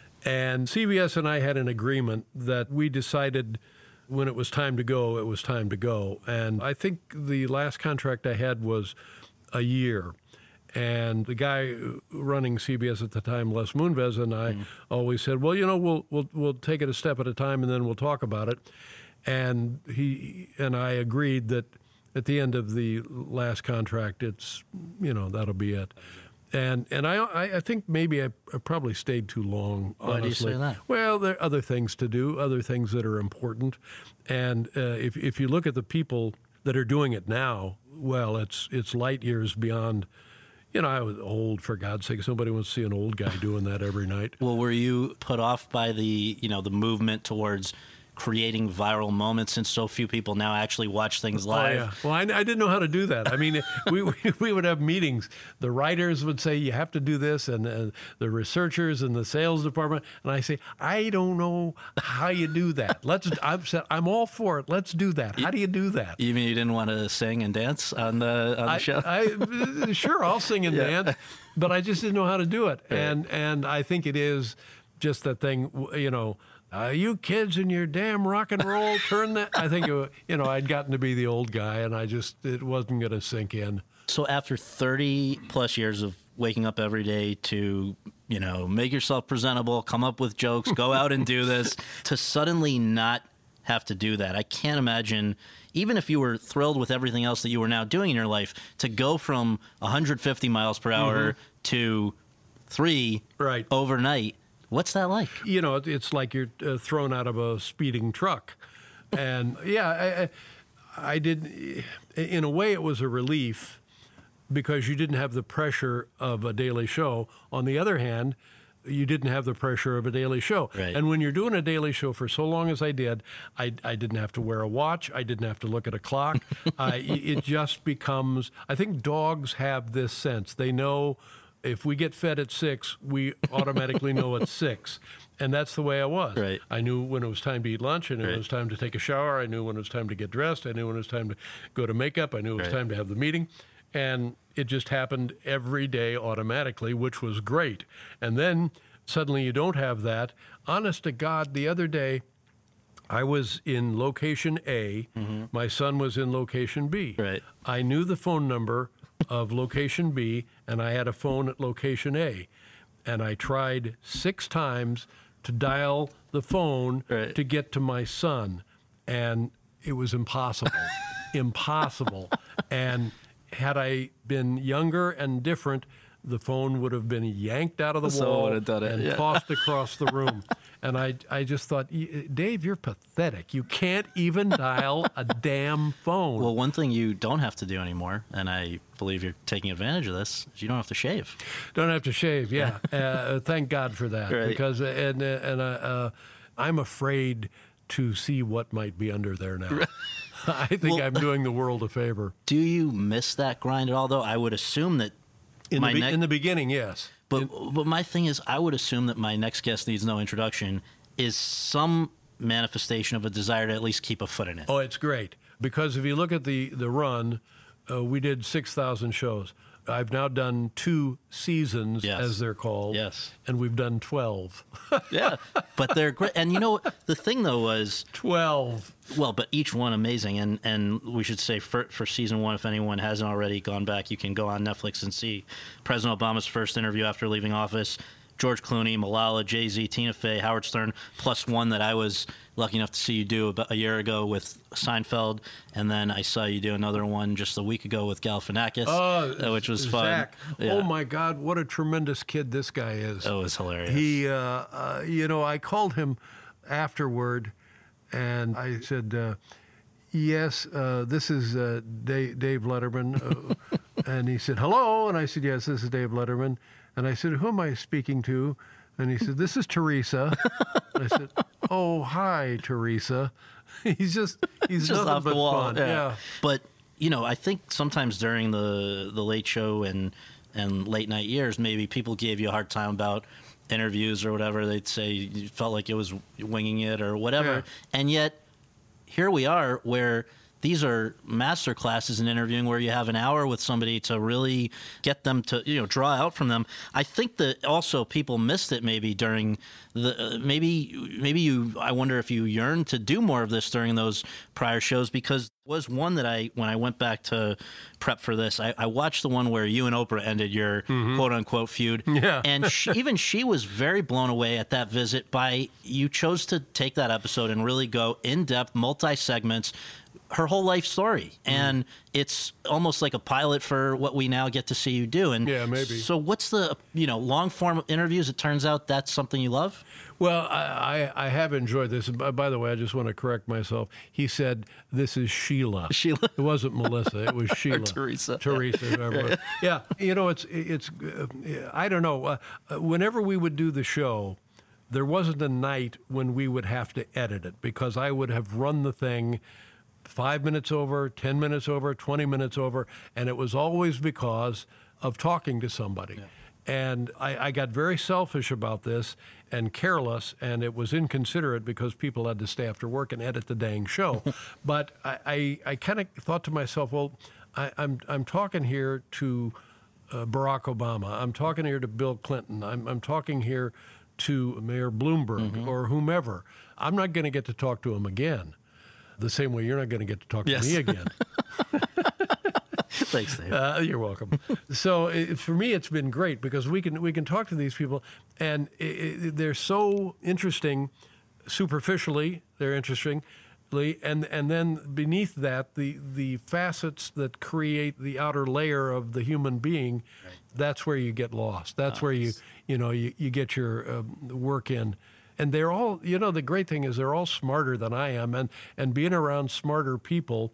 And C B S and I had an agreement that we decided when it was time to go, it was time to go. And I think the last contract I had was a year. And the guy running C B S at the time, Les Moonves, and I mm. always said, well, you know, we'll we'll we'll take it a step at a time, and then we'll talk about it. And he and I agreed that at the end of the last contract, it's, you know, that'll be it. And and I I think maybe I, I probably stayed too long, honestly. Why do you say that? Well, there are other things to do, other things that are important. And uh, if if you look at the people that are doing it now, well, it's it's light years beyond. You know, I was old, for God's sake. Somebody wants to see an old guy doing that every night. Well, were you put off by the, you know, the movement towards creating viral moments, since so few people now actually watch things live? Oh, yeah. Well, I, I didn't know how to do that. I mean, we, we we would have meetings. The writers would say, you have to do this, and uh, the researchers and the sales department. And I say, I don't know how you do that. Let's. I'm I'm all for it. Let's do that. How do you do that? You mean you didn't want to sing and dance on the on the I, show? I, sure, I'll sing and yeah. dance, but I just didn't know how to do it. Right. And and I think it is just that thing, you know. Uh, you kids and your damn rock and roll, turn that. I think, it, you know, I'd gotten to be the old guy, and I just, it wasn't going to sink in. So after thirty plus years of waking up every day to, you know, make yourself presentable, come up with jokes, go out and do this, to suddenly not have to do that, I can't imagine, even if you were thrilled with everything else that you were now doing in your life, to go from one hundred fifty miles per hour mm-hmm. to three right. overnight. What's that like? You know, it's like you're uh, thrown out of a speeding truck. And, yeah, I, I, I did, in a way it was a relief, because you didn't have the pressure of a daily show. On the other hand, you didn't have the pressure of a daily show. Right. And when you're doing a daily show for so long as I did, I, I didn't have to wear a watch. I didn't have to look at a clock. I, it just becomes, I think dogs have this sense. They know if we get fed at six, we automatically know it's six. And that's the way I was. Right. I knew when it was time to eat lunch. I knew when Right. it was time to take a shower. I knew when it was time to get dressed. I knew when it was time to go to makeup. I knew it was Right. time to have the meeting. And it just happened every day automatically, which was great. And then suddenly you don't have that. Honest to God, the other day, I was in location A. Mm-hmm. My son was in location B. Right. I knew the phone number of location B, and I had a phone at location A. And I tried six times to dial the phone Right. to get to my son. And it was impossible. Impossible. And had I been younger and different, the phone would have been yanked out of the Someone wall would have done it, and yeah. tossed across the room. And I, I just thought, Dave, you're pathetic. You can't even dial a damn phone. Well, one thing you don't have to do anymore, and I believe you're taking advantage of this, is you don't have to shave. Don't have to shave, yeah. uh, thank God for that. Right. Because and uh, and uh, uh, I'm afraid to see what might be under there now. I think Well- I'm doing the world a favor. Do you miss that grind at all, though? I would assume that In my the, be- neck- in the beginning, yes. But but my thing is, I would assume that my next guest needs no introduction is some manifestation of a desire to at least keep a foot in it. Oh, it's great. Because if you look at the, the run, uh, we did six thousand shows. I've now done two seasons, Yes. as they're called. Yes. And we've done twelve. Yeah, but they're great. And you know, the thing though was, twelve. well, but each one amazing. And and we should say for for season one, if anyone hasn't already gone back, you can go on Netflix and see President Obama's first interview after leaving office. George Clooney, Malala, Jay-Z, Tina Fey, Howard Stern, plus one that I was lucky enough to see you do about a year ago with Seinfeld, and then I saw you do another one just a week ago with Galifianakis, uh, which was fun. Zach. Yeah. Oh, my God, what a tremendous kid this guy is. It was hilarious. He, uh, uh, you know, I called him afterward, and I said, uh, yes, uh, this is uh, Dave, Dave Letterman. Uh, and he said, hello. And I said, yes, this is Dave Letterman. And I said, who am I speaking to? And he said, this is Teresa. And I said, oh, hi, Teresa. He's just, he's just nothing off but the wall. fun. Yeah. Yeah. But you know, I think sometimes during the the late show and and late night years, maybe people gave you a hard time about interviews or whatever. They'd say you felt like it was winging it or whatever, Yeah. and yet here we are where these are master classes in interviewing where you have an hour with somebody to really get them to, you know, draw out from them. I think that also people missed it maybe during the, uh, maybe, maybe you, I wonder if you yearned to do more of this during those prior shows, because was one that I, when I went back to prep for this, I, I watched the one where you and Oprah ended your quote unquote feud. Yeah. And she, even she was very blown away at that visit by, you chose to take that episode and really go in depth, multi segments, her whole life story, and it's almost like a pilot for what we now get to see you do. And Yeah, maybe. So, what's the, you know, long form interviews? It turns out that's something you love. Well, I, I, I have enjoyed this. And by, by the way, I just want to correct myself. He said, this is Sheila. Sheila. It wasn't Melissa. It was Sheila. Teresa. Teresa. whoever. Yeah. You know, it's, it's uh, I don't know. Uh, whenever we would do the show, there wasn't a night when we would have to edit it, because I would have run the thing five minutes over, ten minutes over, twenty minutes over, and it was always because of talking to somebody. Yeah. And I, I got very selfish about this and careless, and it was inconsiderate because people had to stay after work and edit the dang show. But I, I, I kind of thought to myself, well, I, I'm, I'm talking here to uh, Barack Obama. I'm talking here to Bill Clinton. I'm, I'm talking here to Mayor Bloomberg Mm-hmm. or whomever. I'm not going to get to talk to him again. The same way you're not going to get to talk Yes. to me again. Thanks, Dave. Uh, you're welcome. So it, for me, it's been great because we can we can talk to these people, and it, it, they're so interesting. Superficially, they're interesting, and and then beneath that, the the facets that create the outer layer of the human being. Right. That's where you get lost. That's Oh, where you yes. you know you, you get your um, work in. And they're all, you know, the great thing is they're all smarter than I am. And, and being around smarter people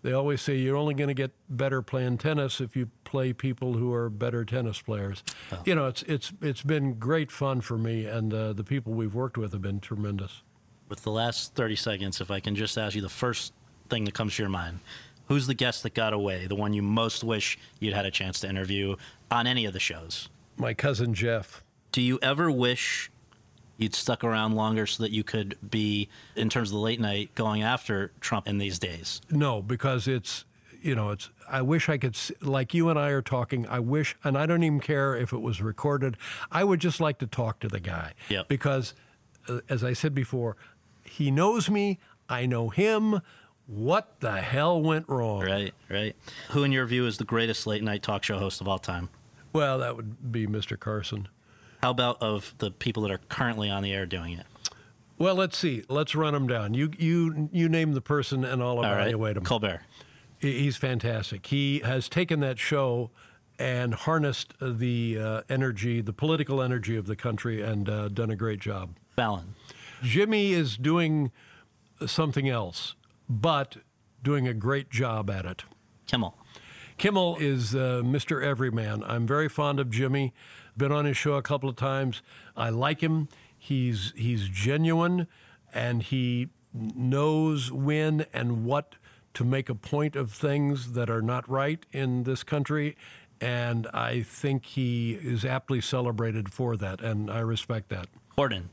They always say you're only going to get better playing tennis if you play people who are better tennis players. Oh. You know, it's it's it's been great fun for me, and uh, the people we've worked with have been tremendous. With the last thirty seconds, if I can just ask you the first thing that comes to your mind, who's the guest that got away, the one you most wish you'd had a chance to interview on any of the shows? My cousin Jeff. Do you ever wish you'd stuck around longer so that you could be, in terms of the late night, going after Trump in these days? No, because it's, you know, it's, I wish I could, like you and I are talking, I wish, and I don't even care if it was recorded, I would just like to talk to the guy. Yep. Because, uh, as I said before, he knows me, I know him. What the hell went wrong? Right, right. Who, in your view, is the greatest late night talk show host of all time? Well, that would be Mister Carson. How about of the people that are currently on the air doing it? Well, let's see. Let's run them down. You you you name the person and I'll evaluate all right. him. Colbert. He's fantastic. He has taken that show and harnessed the uh, energy, the political energy of the country, and uh, done a great job. Fallon. Jimmy is doing something else, but doing a great job at it. Kimmel. Kimmel is uh, Mister Everyman. I'm very fond of Jimmy. Been on his show a couple of times. I like him. He's he's genuine, and he knows when and what to make a point of things that are not right in this country. And I think he is aptly celebrated for that, and I respect that. Corden.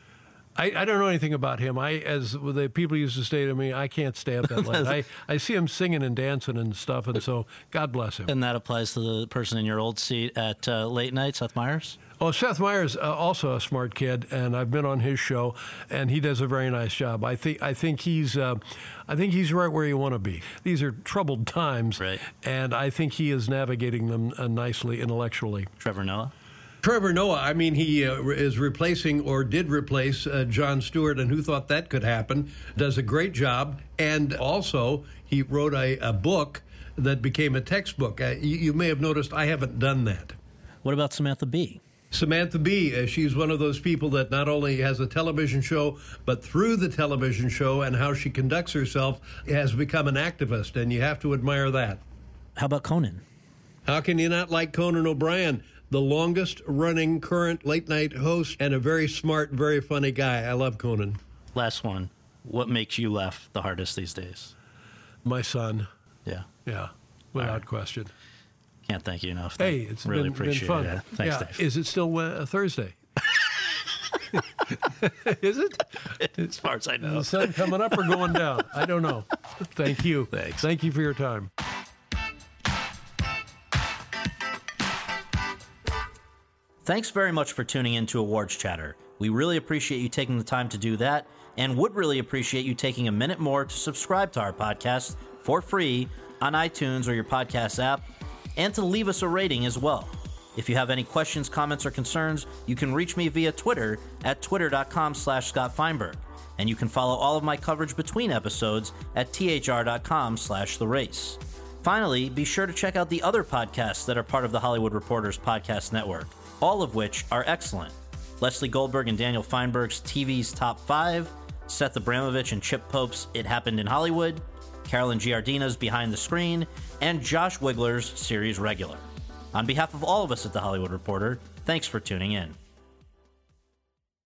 I, I don't know anything about him. I, as the people used to say to me, I can't stay up that late. I, I see him singing and dancing and stuff, and so God bless him. And that applies to the person in your old seat at uh, late night, Seth Meyers? Oh, Seth Meyers, uh, also a smart kid, and I've been on his show, and he does a very nice job. I think I think he's uh, I think he's right where you want to be. These are troubled times, right. And I think he is navigating them uh, nicely intellectually. Trevor Noah. Trevor Noah, I mean, he uh, is replacing or did replace uh, Jon Stewart, and who thought that could happen? Does a great job. And also, he wrote a, a book that became a textbook. Uh, you, you may have noticed I haven't done that. What about Samantha Bee? Samantha Bee, uh, she's one of those people that not only has a television show, but through the television show and how she conducts herself, has become an activist, and you have to admire that. How about Conan? How can you not like Conan O'Brien? The longest-running current late-night host and a very smart, very funny guy. I love Conan. Last one. What makes you laugh the hardest these days? My son. Yeah. Yeah, without right. question. Can't thank you enough. Hey, it's really been, appreciate been fun. it. Yeah. Thanks, yeah. Dave. Is it still uh, Thursday? Is it? As far as I know. Is the sun coming up or going down? I don't know. Thank you. Thanks. Thank you for your time. Thanks very much for tuning in to Awards Chatter. We really appreciate you taking the time to do that, and would really appreciate you taking a minute more to subscribe to our podcast for free on iTunes or your podcast app, and to leave us a rating as well. If you have any questions, comments, or concerns, you can reach me via Twitter at twitter.com slash Scott Feinberg, and you can follow all of my coverage between episodes at thr.com slash The Race. Finally, be sure to check out the other podcasts that are part of the Hollywood Reporters Podcast Network, all of which are excellent. Leslie Goldberg and Daniel Feinberg's T V's Top five, Seth Abramovich and Chip Pope's It Happened in Hollywood, Carolyn Giardina's Behind the Screen, and Josh Wigler's Series Regular. On behalf of all of us at The Hollywood Reporter, thanks for tuning in.